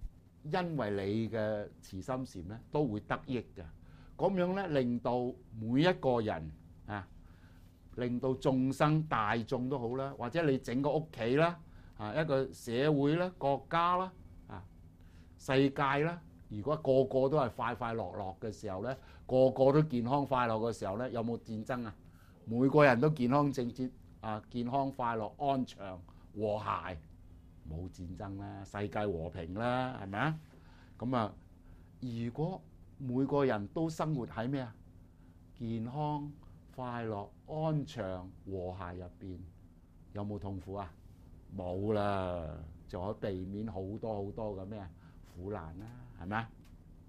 因為你嘅慈心禪咧都會得益嘅。咁樣咧令到每一個人啊，令到眾生大眾都好啦，或者你整個屋企啦，一個社會啦、國家啦、世界啦，如果個個都係快快樂樂嘅時候咧，個個都健康快樂嘅時候咧，有冇戰爭啊？每個人都健康正節健康快樂安詳和諧，冇戰爭啦，世界和平啦，係咪啊？咁啊，如果每個人都生活喺咩啊？健康快樂安詳和諧入邊，有冇痛苦啊？冇啦，就可以避免好多好多嘅咩苦難啦，係咪啊？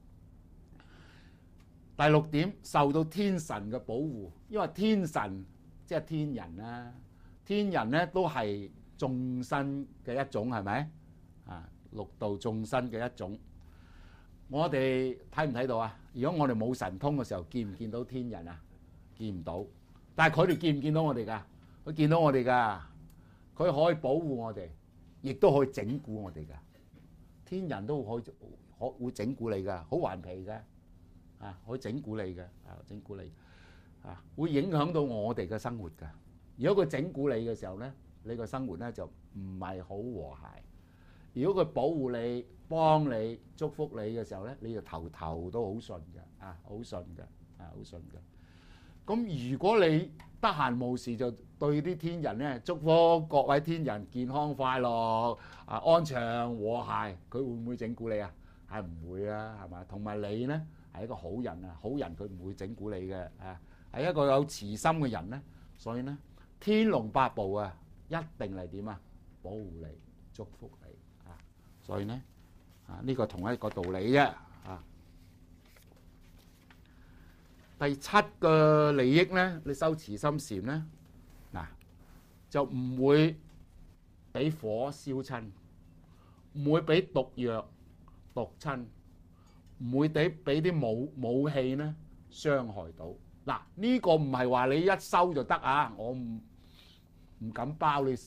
第六點，受到天神嘅保護，因為天神即係天人啦，天人咧都係眾生嘅一種，係咪六道眾生嘅一種？我哋睇唔睇到啊？如果我哋冇神通嘅時候，見唔見到天人啊？見唔到，但係佢哋見唔見到我哋㗎？佢見到我哋㗎，佢可以保護我哋，亦都可以整蠱我哋㗎。天人都會整蠱你㗎，好頑皮㗎。可以整蠱你嘅，整蠱你，會影響到我哋嘅生活㗎。如果佢整蠱你嘅時候咧，你個生活咧就唔係好和諧。如果佢保護你、幫你、祝福你嘅時候咧，你就頭都好順嘅，好順嘅，好順嘅。咁如果你得閒無事就對啲天人咧祝福各位天人健康快樂、安詳和諧，佢會唔會整蠱你啊？係唔會啊，係嘛？同埋你咧係一個好人啊，好人佢唔會整蠱你嘅，係一個有慈心嘅人咧，所以咧天龍八部啊一定係點啊？保護你、祝福你啊！所以咧呢個同一個道理啫啊！第七個利益咧，你修慈心禪咧嗱，就唔會俾火燒親，唔會俾毒藥毒親，唔會俾啲武器咧傷害到。嗱，呢個唔係話你一修就得啊！我唔敢包你。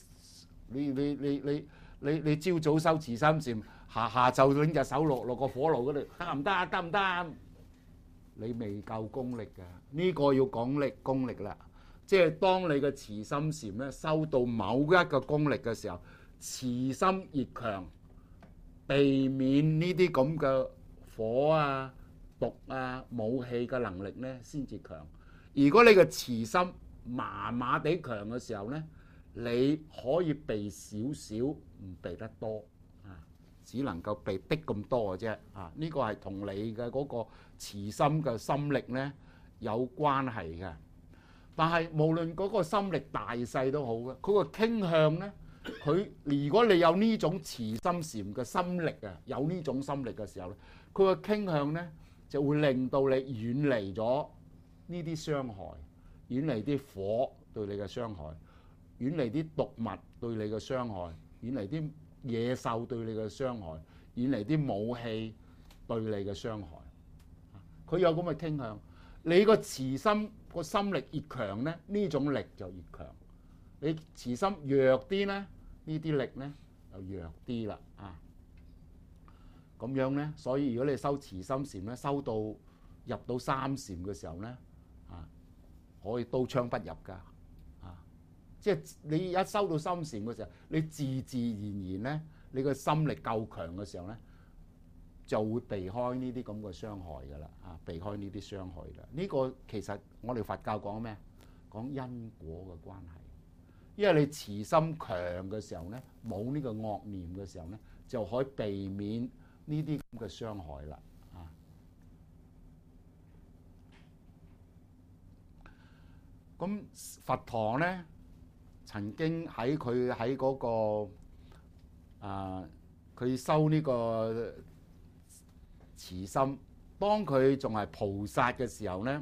你朝早修慈心禪，下晝拎隻手落個火爐嗰度，得唔得？得唔得？你未夠功力㗎，呢個要講功力啦。即係當你嘅慈心禪咧修到某一個功力嘅時候，慈心越強，避免呢啲咁嘅火啊、毒啊、武器嘅能力咧先至強。如果你嘅慈心麻麻地強嘅時候咧，你可以避少少，唔避得多啊，只能夠避啲咁多嘅啫啊！呢個係同你嘅嗰個慈心嘅心力咧有關係嘅。但係無論嗰個心力大細都好嘅，佢個傾向咧，佢如果你有呢種慈心禪嘅心力啊，有呢種心力嘅時候咧，佢個傾向咧就會令到你遠離咗呢啲傷害，遠離啲火對你嘅傷害，遠離啲毒物對你嘅傷害，遠離啲野獸對你嘅傷害，遠離啲武器對你嘅傷害。佢有咁嘅傾向。你個慈心個心力越強咧，呢種力就越強。你慈心弱啲咧，呢啲力咧就弱啲啦啊。咁樣咧，所以如果你修慈心禪咧，修到入到三禪嘅時候咧，可以刀槍不入㗎。即係你一修到心禪嘅時候，你自然咧，你個心力夠強嘅時候咧，就會避開呢啲咁嘅傷害㗎啦，避開呢啲傷害啦。呢個其實我哋佛教講咩？講因果嘅關係。因為你慈心強嘅時候咧，冇呢個惡念嘅時候咧，就可以避免呢啲咁嘅傷害啦。咁佛堂咧，曾經喺嗰個佢修呢個慈心，當佢仲係菩薩嘅時候咧，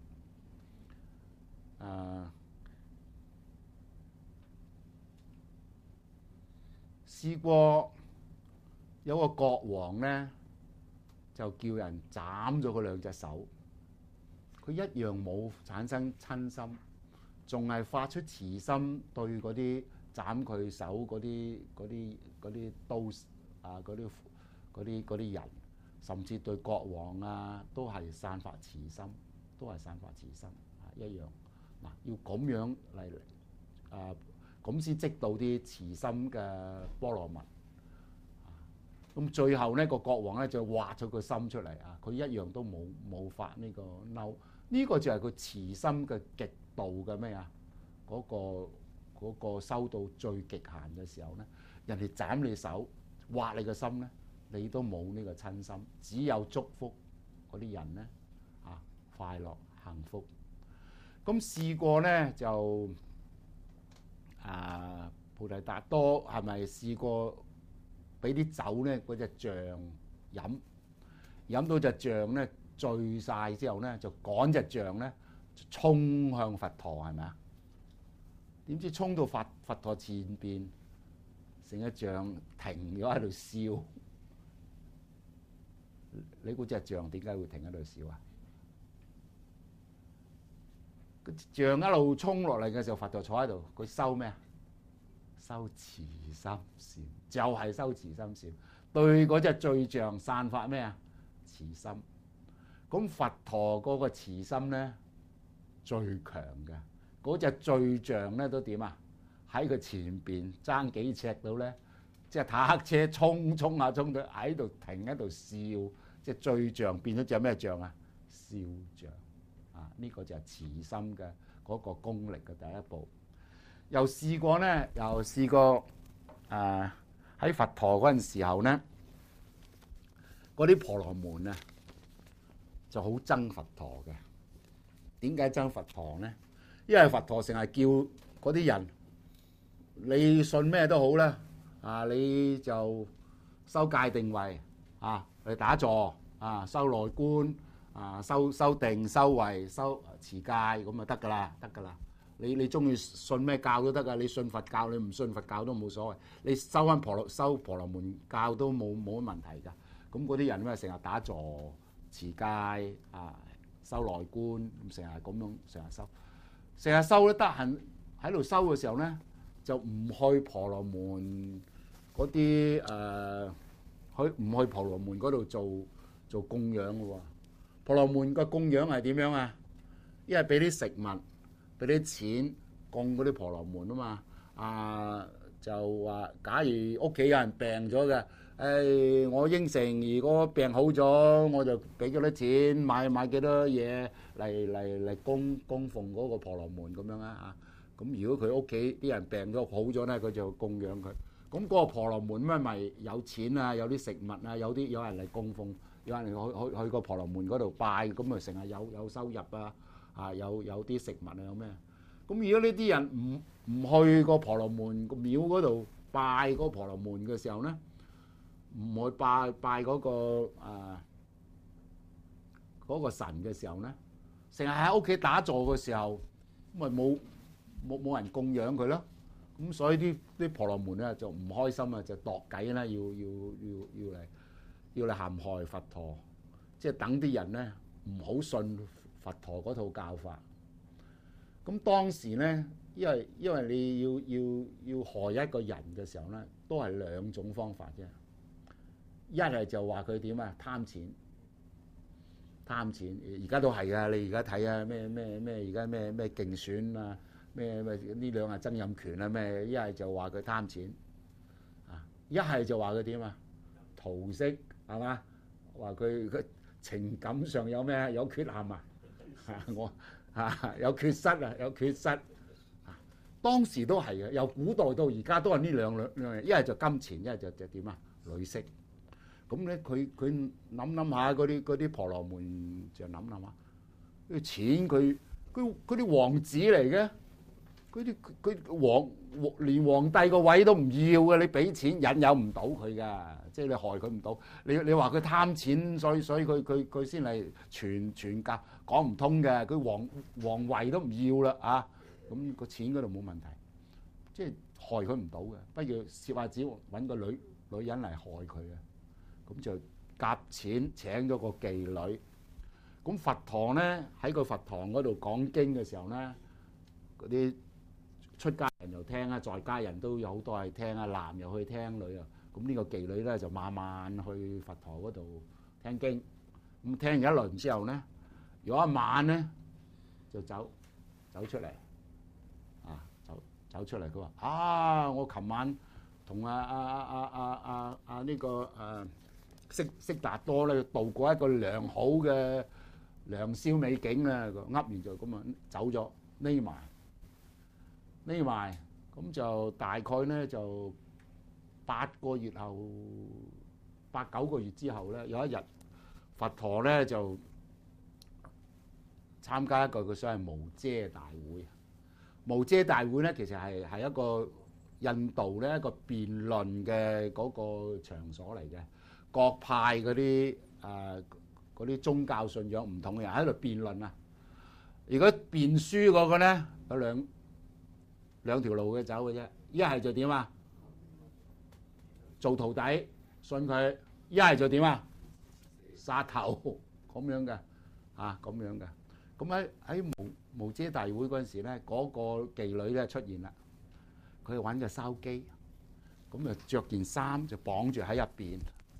試過有個國王咧，就叫人斬咗佢兩隻手，佢一樣冇產生親心，仲係發出慈心對嗰啲斬佢手嗰啲刀啲人，甚至對國王啊都係散發慈心，一樣嗱，要咁樣嚟咁先積到啲慈心嘅波羅民。咁最後呢個國王咧就挖咗個心出嚟啊！佢一樣都冇發呢個嬲，呢個就係佢慈心嘅極度嘅咩啊？嗰個收到最極限嘅時候咧，人哋斬你手、挖你個心咧，你都冇呢個親心，只有祝福嗰啲人咧快樂幸福。咁試過咧就菩提達多係咪試過俾啲酒咧嗰隻象飲到隻象咧醉晒之後咧，就趕隻象咧衝向佛陀，係咪啊？點知衝到佛陀前邊，成隻象停咗喺度笑。你估隻象點解會停喺度笑啊？個象一路衝落嚟嘅時候，佛陀坐喺度，佢收咩啊？收慈心笑，就係收慈心笑，對嗰隻醉象散發咩啊？慈心。咁佛陀嗰個慈心咧最強嘅，嗰隻醉象咧都點啊？喺佢前邊爭幾尺到咧，即係坦克車衝到喺度停喺度笑，即係醉象變咗隻咩象啊？笑象啊！呢個就係慈心嘅嗰個功力嘅第一步。又試過喺佛陀嗰陣時候咧，嗰啲婆羅門啊就好憎佛陀嘅。點解憎佛陀咧？因為佛陀成日叫嗰啲人，你信咩都好啦，你就修戒定慧去打坐修內觀修定修慧修持戒咁就得㗎啦。你中意信咩教都得㗎，你信佛教你唔信佛教都冇所謂，你修翻修婆羅門教都冇乜問題㗎。咁嗰啲人咧成日打坐持戒修內觀，成日咁樣成日修咧，得閒喺度修嘅時候咧，就唔去婆羅門嗰啲唔去婆羅門嗰度做供養嘅喎。婆羅門個供養係點樣啊？一係俾啲食物，俾啲錢供嗰啲婆羅門啊嘛。就話假如屋企有人病咗嘅，我應承如果病好咗，我就俾幾多錢買幾多嘢嚟供奉嗰個婆羅門咁樣啊。咁如果佢屋企啲人病咗好咗咧，佢就供養佢。咁嗰個婆羅門咪有錢啊，有啲食物啊，有人嚟供奉，有人去個婆羅門嗰度拜，咁咪成日有收入有啲食物有咩？咁如果呢啲人唔去個婆羅門個廟嗰度拜嗰個婆羅門嘅時候咧，唔去拜嗰個神嘅時候咧，成日喺屋企打坐嘅時候，咁咪冇人供養佢咯。咁所以啲婆羅門咧就唔開心啊，就度計啦，要嚟陷害佛陀，即係等啲人咧唔好信佛陀嗰套教法。咁當時咧，因為你要害一個人嘅時候咧，都係兩種方法啫。一係就話佢點啊？貪錢，而家都係啊！你而家睇啊，咩而家咩競選啊，咩呢兩日曾蔭權啊咩？一係就話佢貪錢一係就話佢點啊？桃色係嘛？話佢情感上有咩有缺陷有缺失當時都係嘅，由古代到而家都係呢兩樣，一係就金錢，一係就點啊？女色。咁咧，佢諗下嗰啲婆羅門就諗下，啲錢佢啲王子嚟嘅，佢連皇帝個位都唔要嘅，你俾錢引誘唔到佢噶，即係你害佢唔到。你話佢貪錢，所以佢先係傳教講唔通嘅，佢皇位都唔要啦咁個錢嗰度冇問題，即係害佢唔到嘅，不如設下子揾個女人嚟害佢啊！咁就夾錢請咗個妓女。咁佛堂咧喺個佛堂嗰度講經嘅時候咧，嗰啲出家人又聽在家人都有好多係聽男又去聽女咁咁呢個妓女咧就慢慢去佛陀嗰度聽經。咁聽完一輪之後咧，有一晚咧就走出嚟，走出嚟。佢話：我琴晚同呢個悉達多咧度過一個良好嘅良宵美景啊！噏完就咁啊走咗，匿埋，咁就大概咧就8個月後，8、9個月之後咧，有一日佛陀咧就參加一個佢所謂無遮大會。無遮大會咧其實係一個印度咧一個辯論嘅嗰個場所嚟嘅，各派嗰啲宗教信仰唔同嘅人喺度辯論啊。如果辯輸嗰個咧有兩條路嘅走嘅啫，一係就點啊？做徒弟信佢，一係就點啊？殺頭咁樣嘅，咁樣嘅。咁喺無遮大會嗰陣時咧，嗰個妓女咧出現啦。佢揾個筲箕，咁就着件衫就綁住喺入邊，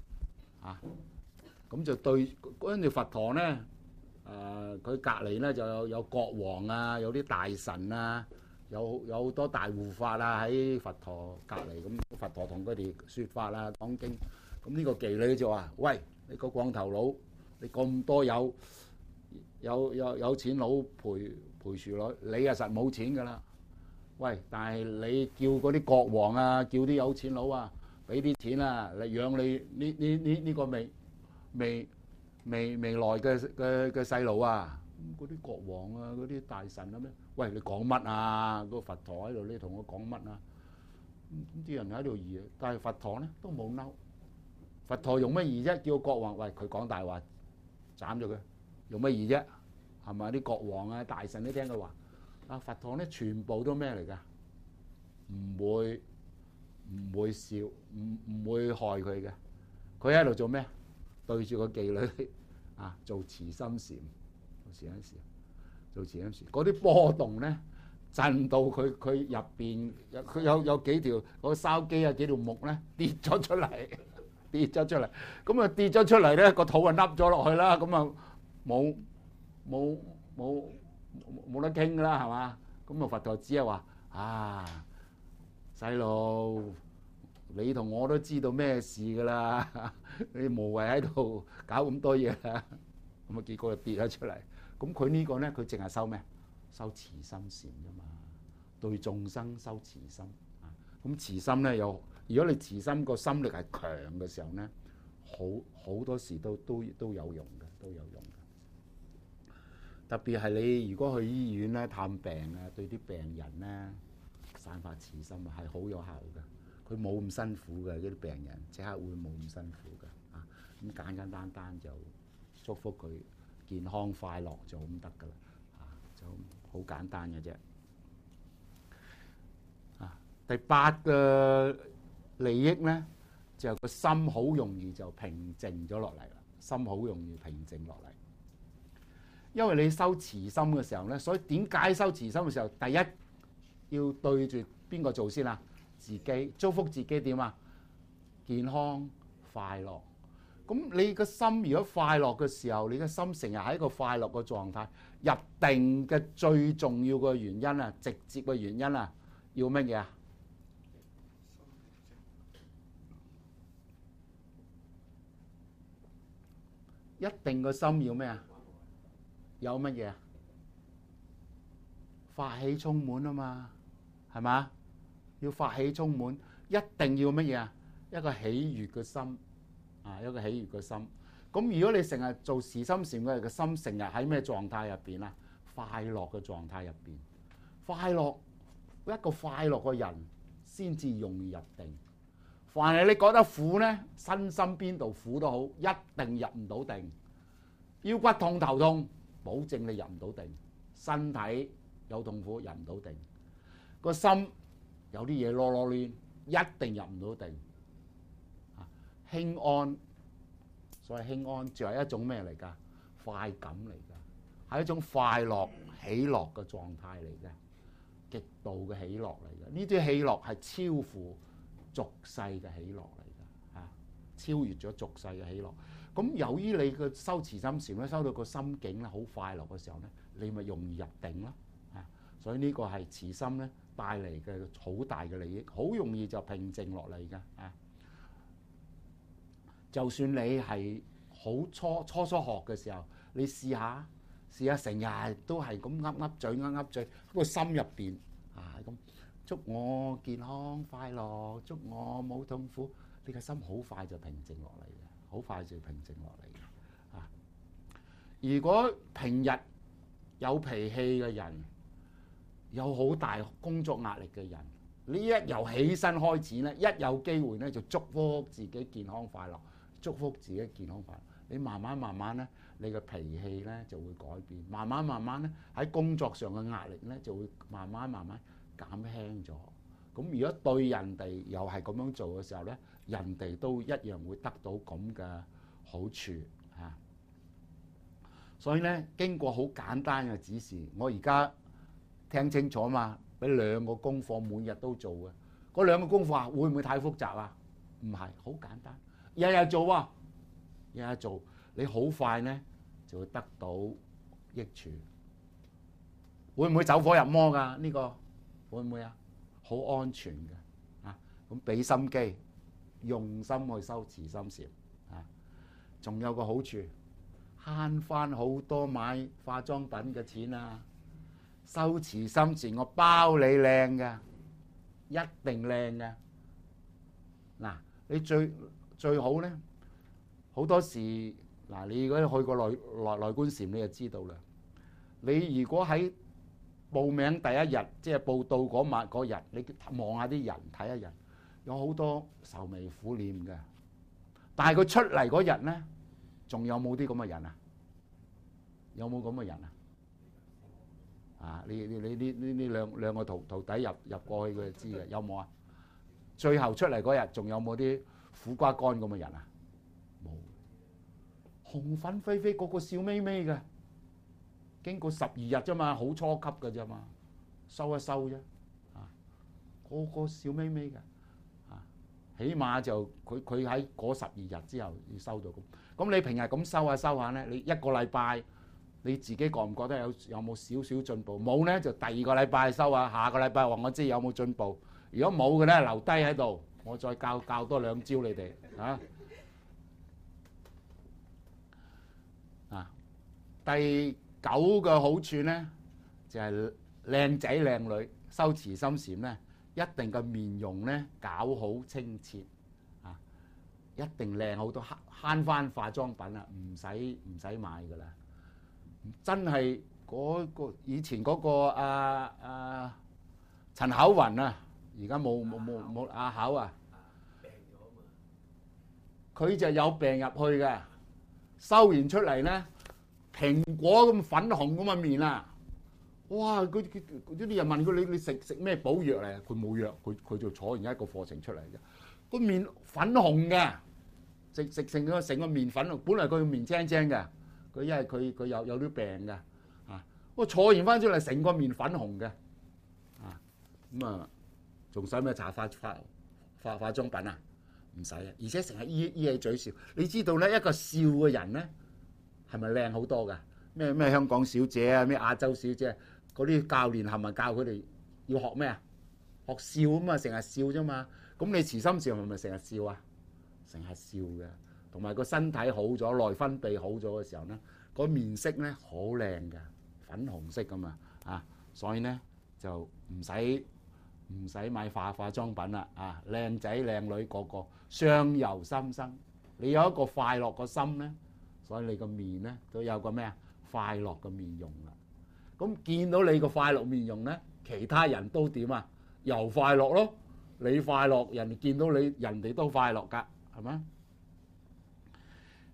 咁就對跟住佛陀咧，佢隔離咧就有國王啊，有啲大臣啊。有好多大護法啊喺佛陀隔離，咁佛陀同佢哋説法啊講經，咁呢個妓女就話：喂，你個光頭佬，你咁多有錢佬陪住你啊實冇錢㗎啦！喂，但係你叫嗰啲國王啊，叫啲有錢佬啊，俾啲錢啊嚟養你呢個未來嘅細路啊！嗰啲國王啊，嗰啲大臣啊咩？喂，你講乜啊？個佛陀喺度，你同我講乜啊？啲人喺度議，但係佛陀咧都冇嬲。佛陀用乜義啫？叫國王，喂，佢講大話，斬咗佢，用乜義啫？係咪啲國王啊、大臣都聽佢話？佛陀咧全部都咩嚟㗎？唔會笑，唔會害佢嘅。佢喺度做咩？對住個妓女做慈心禪。做慈心禪，嗰啲波動咧震到佢入邊，佢有幾條個筲箕啊，幾條木咧跌咗出嚟，咁啊跌咗出嚟咧個肚啊凹咗落去啦，咁啊冇得傾㗎啦，係嘛？咁啊佛陀只係話細路，你同我都知道咩事㗎啦，你無謂喺度搞咁多嘢啦，咁啊結果就跌咗出嚟。咁佢呢個咧，佢淨係收咩？收慈心禪啫嘛，對眾生修慈心。咁慈心咧有，如果你慈心個心力係強嘅時候咧，好多時都有用嘅，都有用嘅。特別係你如果去醫院咧探病啊，對啲病人咧散發慈心啊，係好有效嘅。佢冇咁辛苦嘅，嗰啲病人即刻會冇咁辛苦嘅。咁簡簡單就祝福佢健康快樂就咁得㗎啦，就好簡單嘅啫。第8個利益咧，就個心好容易就平靜咗落嚟啦，心好容易平靜落嚟。因為你修慈心嘅時候咧，所以點解修慈心嘅時候，第一要對住邊個做先啊？自己祝福自己點啊？健康快樂。咁你個心如果快樂嘅時候，你個心成日喺一個快樂嘅狀態，入定嘅最重要嘅原因啊，直接嘅原因啊，要乜嘢啊？一定個心要咩啊？有乜嘢啊？法喜充滿啊嘛，係嘛？要法喜充滿，一定要乜嘢啊？一個喜悅嘅心。一個喜悅嘅心。咁如果你成日做慈心禪嘅心，成日喺咩狀態入邊啊？快樂嘅狀態入邊。快樂，一個快樂嘅人先至容易入定。凡係你覺得苦咧，身心邊度苦都好，一定入唔到定。腰骨痛頭痛，保證你入唔到定。身體有痛苦，入唔到定。個心有啲嘢囉囉攣，一定入唔到定。輕安，所謂輕安就係一種咩嚟㗎？快感嚟㗎，係一種快樂喜樂嘅狀態嚟嘅，極度嘅喜樂嚟嘅。呢啲喜樂係超乎俗世嘅喜樂嚟㗎， 超越咗俗世嘅喜樂。咁由於你個修慈心禪咧，修到個心境咧好快樂嘅時候咧，你咪容易入定咯。所以呢個係慈心咧帶嚟嘅好大嘅利益，好容易就平靜落嚟嘅。就算你係好初學嘅時候，你試下成日都係咁噏嘴，個心入邊咁祝我健康快樂，祝我冇痛苦，你個心好快就平靜落嚟嘅，好快就平靜落嚟嘅。如果平日有脾氣嘅人，有好大工作壓力嘅人，你一由起身開始咧，一有機會咧就祝福自己健康快樂，祝福自己健康快樂。你慢慢咧，你嘅脾氣咧就會改變，慢慢咧喺工作上嘅壓力咧就會慢慢減輕咗。咁如果對人哋又係咁樣做嘅時候咧，人哋都一樣會得到咁嘅好處嚇。所以咧，經過好簡單嘅指示，我而家聽清楚嘛，俾2個功課每日都做嘅。嗰2個功課會唔會太複雜啊？唔係，好簡單，日日做啊，日日做，你好快咧就會得到益處。會唔會走火入魔㗎？呢個會唔會啊？好安全嘅咁俾心機，用心去修慈心禪仲有個好處，慳翻好多買化妝品嘅錢啊！修慈心禪我包你靚嘅，一定靚嘅。你最好咧，好多時你如果去過內觀禪，你就知道啦。你如果喺報名第一日，即係報到嗰日，你望下啲人，睇一日，有好多愁眉苦臉嘅。但係佢出嚟嗰日咧，仲有冇啲咁嘅人啊？有冇咁嘅人啊？呢兩個徒弟入過去，佢就知嘅。有冇啊？最後出嚟嗰日，仲有冇啲苦瓜乾咁嘅人啊？冇。紅粉飛飛，個個笑眯眯嘅。經過12日啫嘛，好初級嘅啫嘛，收一收啫，個個笑眯眯嘅，起碼就佢喺嗰12日之後要收到咁。咁你平日咁收下咧，你一個禮拜你自己覺唔覺得有冇少少進步？冇咧就第2個禮拜收下，下個禮拜話我知有冇進步。如果冇嘅咧，留低喺度，我再教多2招你哋第9個好處咧，就係靚仔靚女修慈心禪咧，一定個面容咧搞好清澈一定靚好多，慳翻化妝品啦，唔使買噶啦。真係以前嗰個陳巧雲啊，而家冇阿巧啊，病咗嘛，佢就有病入去嘅，修完出嚟咧。蘋果咁粉紅咁嘅面啊！哇！啲人問佢你食咩補藥嚟？佢冇藥，佢就坐完一個課程出嚟嘅。個面粉紅嘅，食成個面粉紅。本來佢個面青青嘅，佢因為佢有啲病嘅我坐完翻出嚟成個面粉紅嘅咁仲使咩搽化妝品啊？唔使啊！而且成日依起嘴笑。你知道咧，一個笑嘅人咧。係咪靚好多㗎？咩香港小姐啊，咩亞洲小姐，嗰啲教練係咪教佢哋要學咩啊？學笑啊嘛，成日笑啫嘛。咁你慈心禪係咪成日笑啊？成日笑嘅，同埋個身體好咗，內分泌好咗嘅時候咧，個面色咧好靚嘅，粉紅色咁所以咧就唔使買化妝品啦靚仔靚女個個相由心生，你有一個快樂個心咧。所以你個面咧都有個咩啊？快樂嘅面容啦。咁見到你個快樂面容咧，其他人都點啊？又快樂咯。你快樂，人哋見到你，人哋都快樂㗎，係咪？